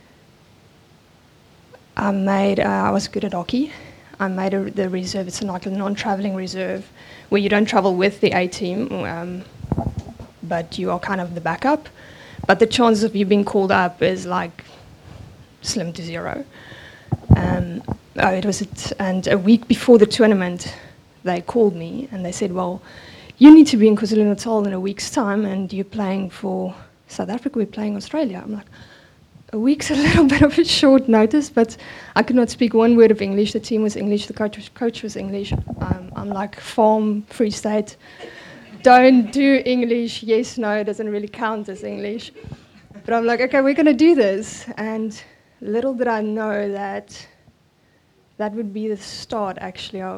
was good at hockey. I made the reserve. It's like a non-traveling reserve where you don't travel with the A team, but you are kind of the backup. But the chances of you being called up is like slim to zero. And a week before the tournament, they called me and they said, well, you need to be in KwaZulu-Natal in a week's time, and you're playing for South Africa, we're playing Australia. I'm like, a week's a little bit of a short notice, but I could not speak one word of English. The team was English, the coach was English. I'm like, farm, Free State, don't do English, yes, no, it doesn't really count as English. But I'm like, okay, we're going to do this. And little did I know that that would be the start, actually, of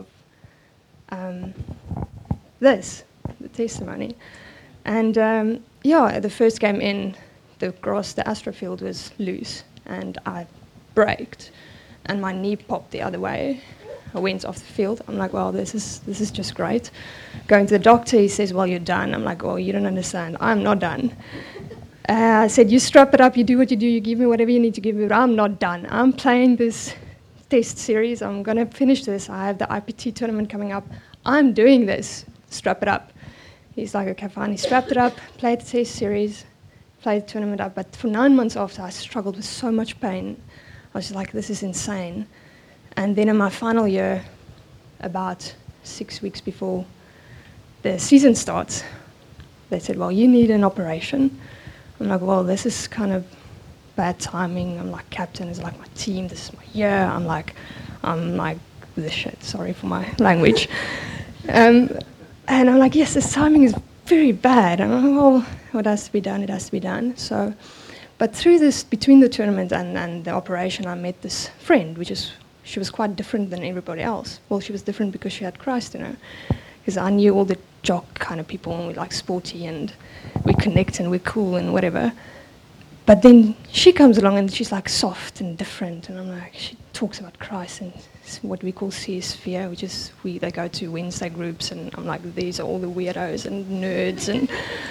the testimony. And the first game in, the grass, the Astrofield was loose, and I braked, and my knee popped the other way. I went off the field. I'm like, well, this is just great. Going to the doctor, he says, well, you're done. I'm like, well, you don't understand. I'm not done. I said, you strap it up, you do what you do, you give me whatever you need to give me, but I'm not done. I'm playing this test series. I'm going to finish this. I have the IPT tournament coming up. I'm doing this. Strap it up. He's like, okay, fine. He strapped it up, played the test series, played the tournament up. But for 9 months after, I struggled with so much pain. I was just like, this is insane. And then in my final year, about 6 weeks before the season starts, they said, well, you need an operation. I'm like, well, this is kind of bad timing. I'm like, captain is like my team. This is my year. I'm like, this shit. Sorry for my language. And I'm like, yes, this timing is very bad. And I'm like, well, what has to be done, it has to be done. So, but through this, between the tournament and the operation, I met this friend, she was quite different than everybody else. Well, she was different because she had Christ in her. Because I knew all the jock kind of people, and we're like sporty, and we connect, and we're cool, and whatever. But then she comes along, and she's like soft and different, and I'm like, she talks about Christ and what we call Sphere, which is they go to Wednesday groups, and I'm like, these are all the weirdos and nerds, and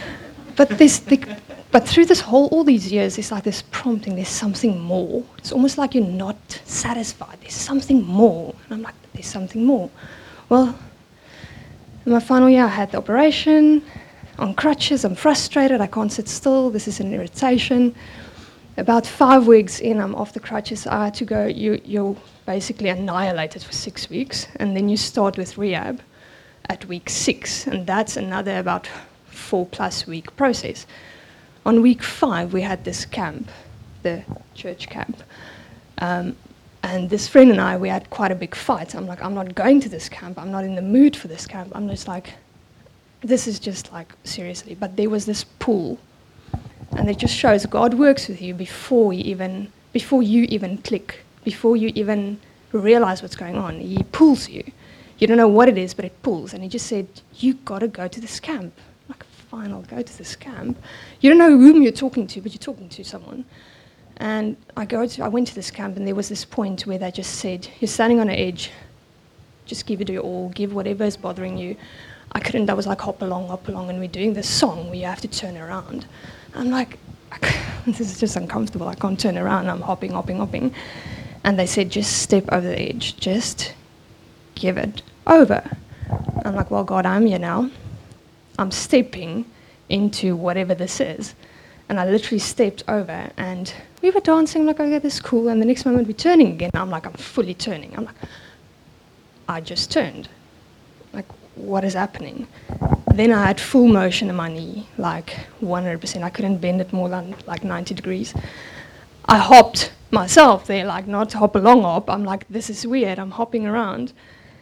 but through all these years, it's like this prompting. There's something more. It's almost like you're not satisfied. There's something more, and I'm like, there's something more. Well, in my final year, I had the operation on crutches. I'm frustrated. I can't sit still. This is an irritation. About 5 weeks in, I'm off the crutches. I had to go. You're basically annihilated for 6 weeks, and then you start with rehab at week 6, and that's another about 4+ week process. On week 5, we had this camp, the church camp. And this friend and I, we had quite a big fight. I'm like, I'm not going to this camp. I'm not in the mood for this camp. I'm just like, this is just like, seriously. But there was this pull. And it just shows God works with you before you even click, before you even realize what's going on. He pulls you. You don't know what it is, but it pulls. And he just said, you got to go to this camp. I'm like, fine, I'll go to this camp. You don't know whom you're talking to, but you're talking to someone. And I went to this camp, and there was this point where they just said, you're standing on an edge, just give it your all, give whatever is bothering you. I was like, hop along, and we're doing this song where you have to turn around. I'm like, this is just uncomfortable, I can't turn around, I'm hopping. And they said, just step over the edge, just give it over. I'm like, well, God, I'm here now. I'm stepping into whatever this is. And I literally stepped over, and we were dancing, like, okay, this is cool. And the next moment we're turning again. I'm like, I'm fully turning. I'm like, I just turned. Like, what is happening? Then I had full motion in my knee, like 100%. I couldn't bend it more than like 90 degrees. I hopped myself there, like not hop along hop. I'm like, this is weird. I'm hopping around.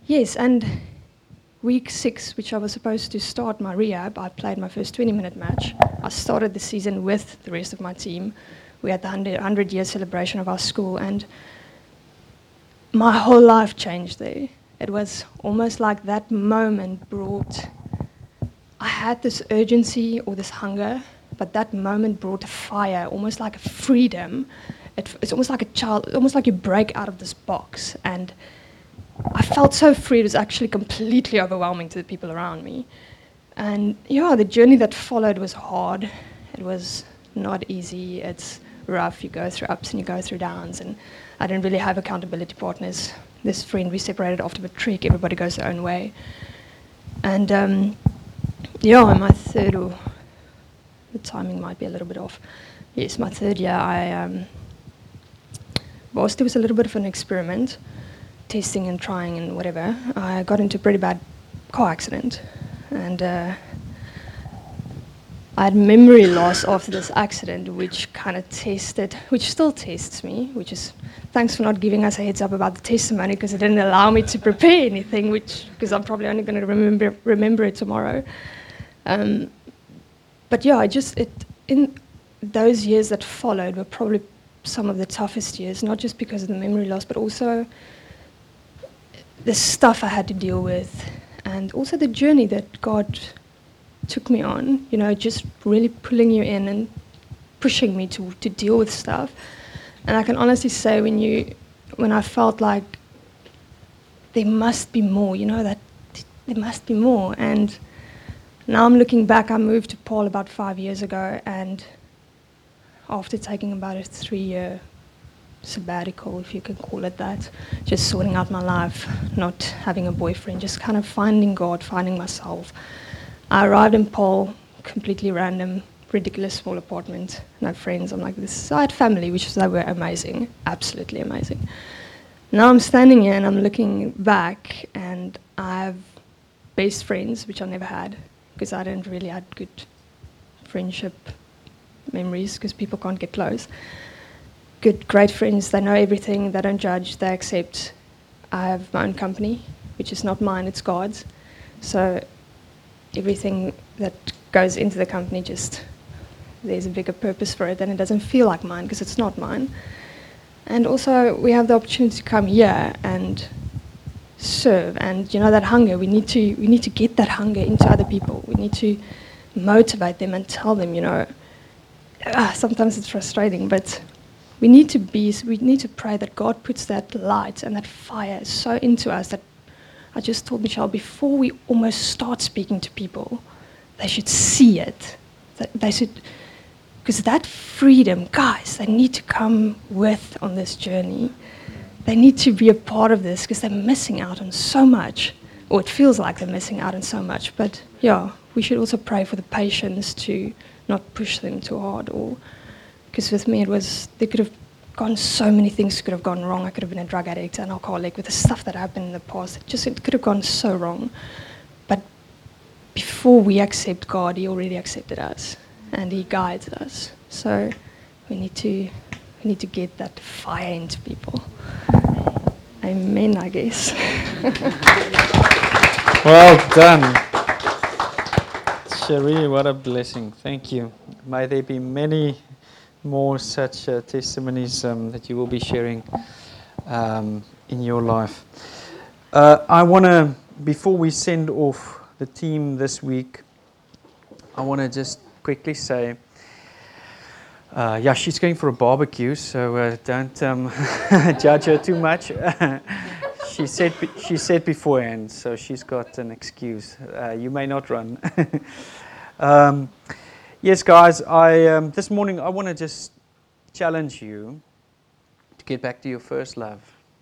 Yes, and week 6, which I was supposed to start my rehab, I played my first 20-minute match. I started the season with the rest of my team. We had the 100-year celebration of our school, and my whole life changed there. It was almost like that moment brought, I had this urgency or this hunger, but that moment brought a fire, almost like a freedom. It's almost like a child, almost like you break out of this box. And I felt so free, it was actually completely overwhelming to the people around me. And yeah, the journey that followed was hard. It was not easy, it's rough, you go through ups and you go through downs, and I didn't really have accountability partners. This friend, we separated after the trek, everybody goes their own way. And yeah, in my third, or the timing might be a little bit off. Yes, my third year, whilst it was a little bit of an experiment, testing and trying and whatever, I got into a pretty bad car accident. And I had memory loss after this accident, which kind of tested, which still tests me, which is, thanks for not giving us a heads up about the testimony, because it didn't allow me to prepare anything, because I'm probably only going to remember it tomorrow. But yeah, in those years that followed were probably some of the toughest years, not just because of the memory loss, but also the stuff I had to deal with, and also the journey that God took me on, just really pulling you in and pushing me to deal with stuff. And I can honestly say when I felt like there must be more, that there must be more. And now I'm looking back, I moved to Paul about 5 years ago, and after taking about a 3-year sabbatical, if you can call it that, just sorting out my life, not having a boyfriend, just kind of finding God, finding myself. I arrived in Paul, completely random, ridiculous small apartment, no friends. I'm like this. I had family, which they were amazing, absolutely amazing. Now I'm standing here and I'm looking back, and I have best friends, which I never had, because I didn't really have good friendship memories, because people can't get close. Good, great friends, they know everything, they don't judge, they accept. I have my own company, which is not mine, it's God's. So everything that goes into the company, just there's a bigger purpose for it, and it doesn't feel like mine because it's not mine. And also we have the opportunity to come here and serve, and that hunger, we need to get that hunger into other people. We need to motivate them and tell them, sometimes it's frustrating, but we need to pray that God puts that light and that fire so into us that I just told Michelle, before we almost start speaking to people, they should see it. They should, because that freedom, guys, they need to come with on this journey. They need to be a part of this, because they're missing out on so much, or it feels like they're missing out on so much. But yeah, we should also pray for the patience to not push them too hard, or because with me there could have gone, so many things could have gone wrong. I could have been a drug addict, an alcoholic, with the stuff that happened in the past. It could have gone so wrong. But before we accept God, He already accepted us, and He guides us. So we need to get that fire into people. Amen, I guess. Well done. Cherie, what a blessing. Thank you. May there be many more such testimonies that you will be sharing in your life. I want to, before we send off the team this week, I want to just quickly say, she's going for a barbecue, so don't judge her too much. She said beforehand, so she's got an excuse. You may not run. Yes, guys, this morning I want to just challenge you to get back to your first love.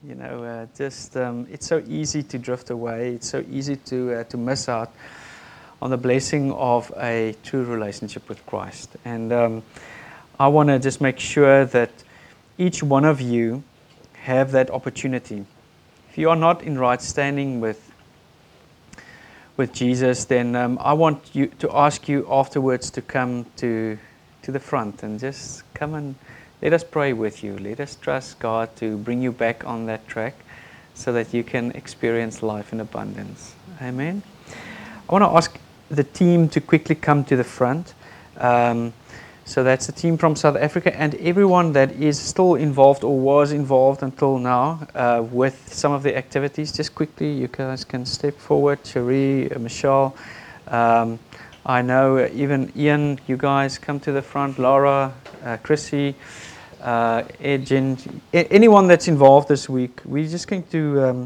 It's so easy to drift away. It's so easy to miss out on the blessing of a true relationship with Christ. And I want to just make sure that each one of you have that opportunity. If you are not in right standing with Jesus, then I want you to ask you afterwards to come to the front and just come and let us pray with you. Let us trust God to bring you back on that track. so that you can experience life in abundance. Amen. I want to ask the team to quickly come to the front. So that's the team from South Africa and everyone that is still involved or was involved until now with some of the activities. Just quickly, you guys can step forward. Cherie, Michelle, I know even Ian, you guys come to the front. Laura, Chrissy, Jen, anyone that's involved this week. We're just going to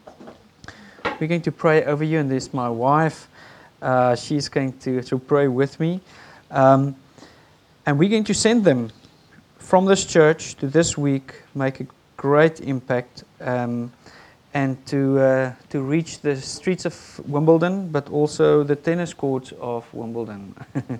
pray over you, and there's my wife. She's going to pray with me. And we're going to send them from this church to this week, make a great impact, and to reach the streets of Wimbledon, but also the tennis courts of Wimbledon.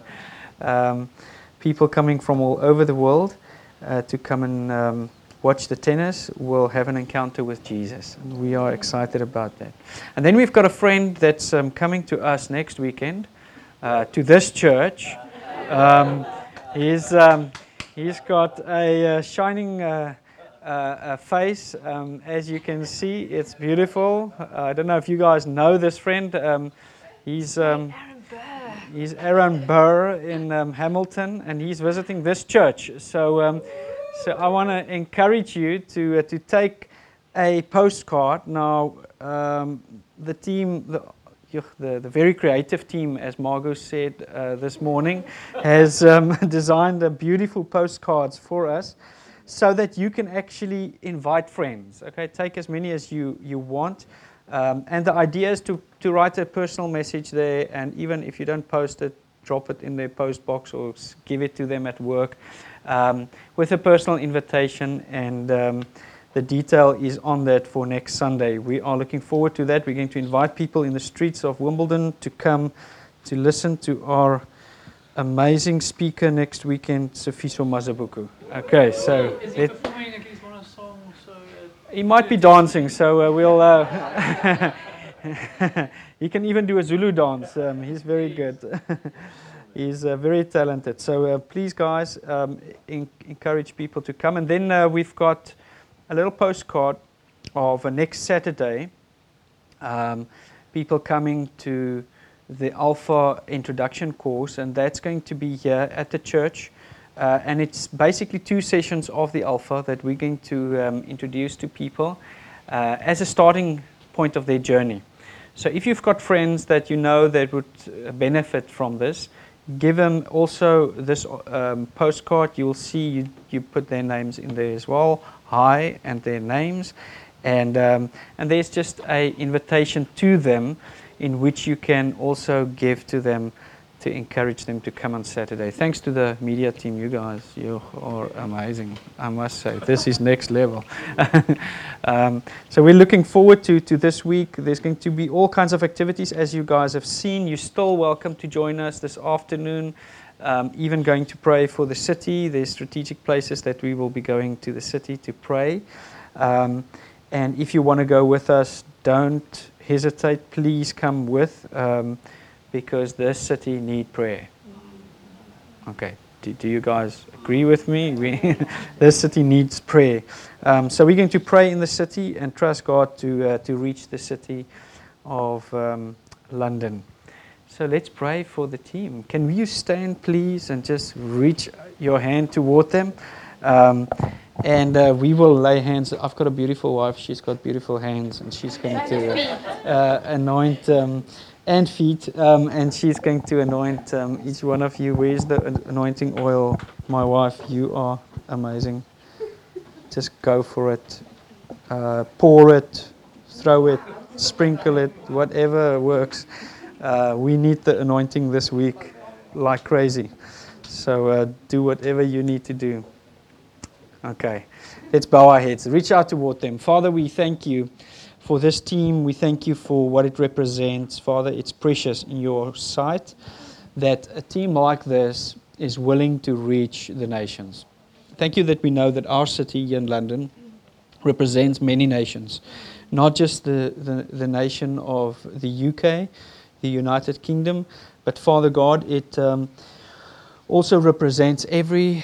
People coming from all over the world to come and watch the tennis will have an encounter with Jesus. And we are excited about that. And then we've got a friend that's coming to us next weekend, to this church. He's got a shining face. As you can see, it's beautiful. I don't know if you guys know this friend. He's Aaron Burr in Hamilton, and he's visiting this church. So I want to encourage you to take a postcard. Now, the team, the very creative team, as Margot said this morning, has designed beautiful postcards for us so that you can actually invite friends. Okay, take as many as you want. And the idea is to write a personal message there, and even if you don't post it, drop it in their post box or give it to them at work with a personal invitation, and the detail is on that for next Sunday. We are looking forward to that. We're going to invite people in the streets of Wimbledon to come to listen to our amazing speaker next weekend, Sifiso Mazabuku. Okay, so he might be dancing, so we'll. He can even do a Zulu dance. He's very good. He's very talented. So please, guys, encourage people to come. And then we've got a little postcard of next Saturday. People coming to the Alpha introduction course, and that's going to be here at the church. And it's basically 2 sessions of the Alpha that we're going to introduce to people as a starting point of their journey. So if you've got friends that you know that would benefit from this, give them also this postcard. You'll see you put their names in there as well, hi, and their names. And there's just an invitation to them in which you can also give to them to encourage them to come on Saturday. Thanks to the media team, you guys, you are amazing, I must say. This is next level. So we're looking forward to this week. There's going to be all kinds of activities, as you guys have seen. You're still welcome to join us this afternoon, even going to pray for the city. There's strategic places that we will be going to the city to pray. And if you want to go with us, don't hesitate. Please come with, because this city needs prayer. Okay, do you guys agree with me? This city needs prayer. So we're going to pray in the city and trust God to reach the city of London. So let's pray for the team. Can you stand, please, and just reach your hand toward them? And we will lay hands. I've got a beautiful wife. She's got beautiful hands, and she's going to anoint and feet. And she's going to anoint each one of you. Where's the anointing oil? My wife, you are amazing. Just go for it. Pour it, throw it, sprinkle it, whatever works. We need the anointing this week like crazy. So do whatever you need to do. Okay, let's bow our heads. Reach out toward them. Father, we thank you for this team. We thank you for what it represents. Father, it's precious in your sight that a team like this is willing to reach the nations. Thank you that we know that our city here in London represents many nations, not just the nation of the UK, the United Kingdom, but Father God, it also represents every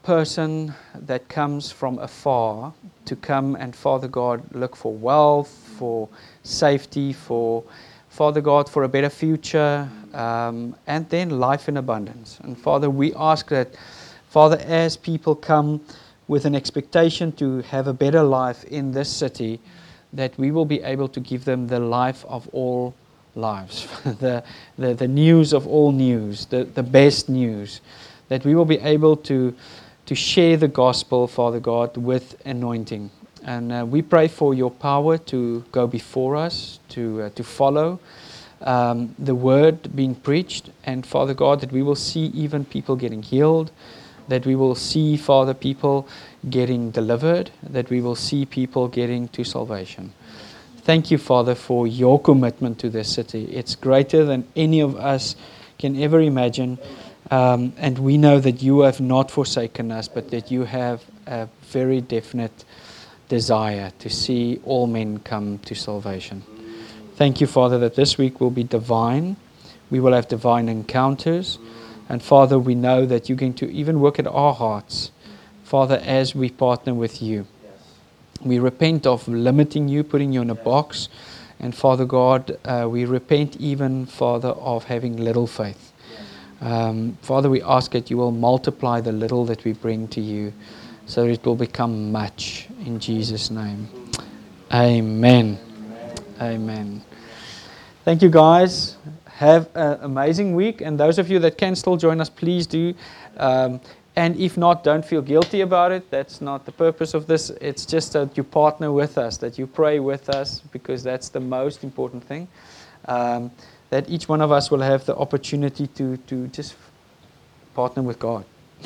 person that comes from afar to come and, Father God, look for wealth, for safety, for, Father God, for a better future, and then life in abundance. And Father, we ask that, Father, as people come with an expectation to have a better life in this city, that we will be able to give them the life of all lives, the news of all news, the best news, that we will be able to share the gospel, Father God, with anointing. And we pray for your power to go before us, to follow the word being preached, and Father God, that we will see even people getting healed, that we will see, Father, people getting delivered, that we will see people getting to salvation. Thank you, Father, for your commitment to this city. It's greater than any of us can ever imagine. And we know that you have not forsaken us, but that you have a very definite desire to see all men come to salvation. Thank you, Father, that this week will be divine. We will have divine encounters. And Father, we know that you're going to even work at our hearts, Father, as we partner with you. We repent of limiting you, putting you in a box. And Father God, we repent even, Father, of having little faith. Father, we ask that you will multiply the little that we bring to you, so it will become much, in Jesus' name. Amen. Amen. Thank you, guys. Have an amazing week. And those of you that can still join us, please do. And if not, don't feel guilty about it. That's not the purpose of this. It's just that you partner with us, that you pray with us, because that's the most important thing. That each one of us will have the opportunity to just partner with God.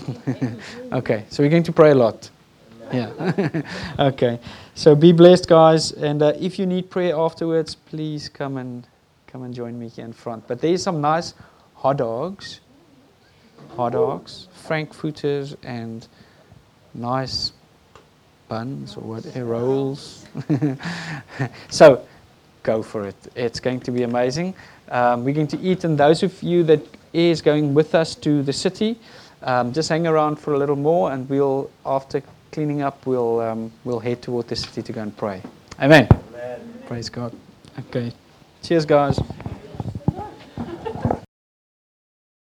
Okay, so we're going to pray a lot. Yeah. Okay, so be blessed, guys. And if you need prayer afterwards, please come and join me here in front. But there's some nice hot dogs, frankfurters, and nice buns or what, rolls. So go for it. It's going to be amazing. We're going to eat, and those of you that is going with us to the city, just hang around for a little more, and we'll, after cleaning up, we'll head toward the city to go and pray. Amen. Praise God. Okay. Cheers, guys.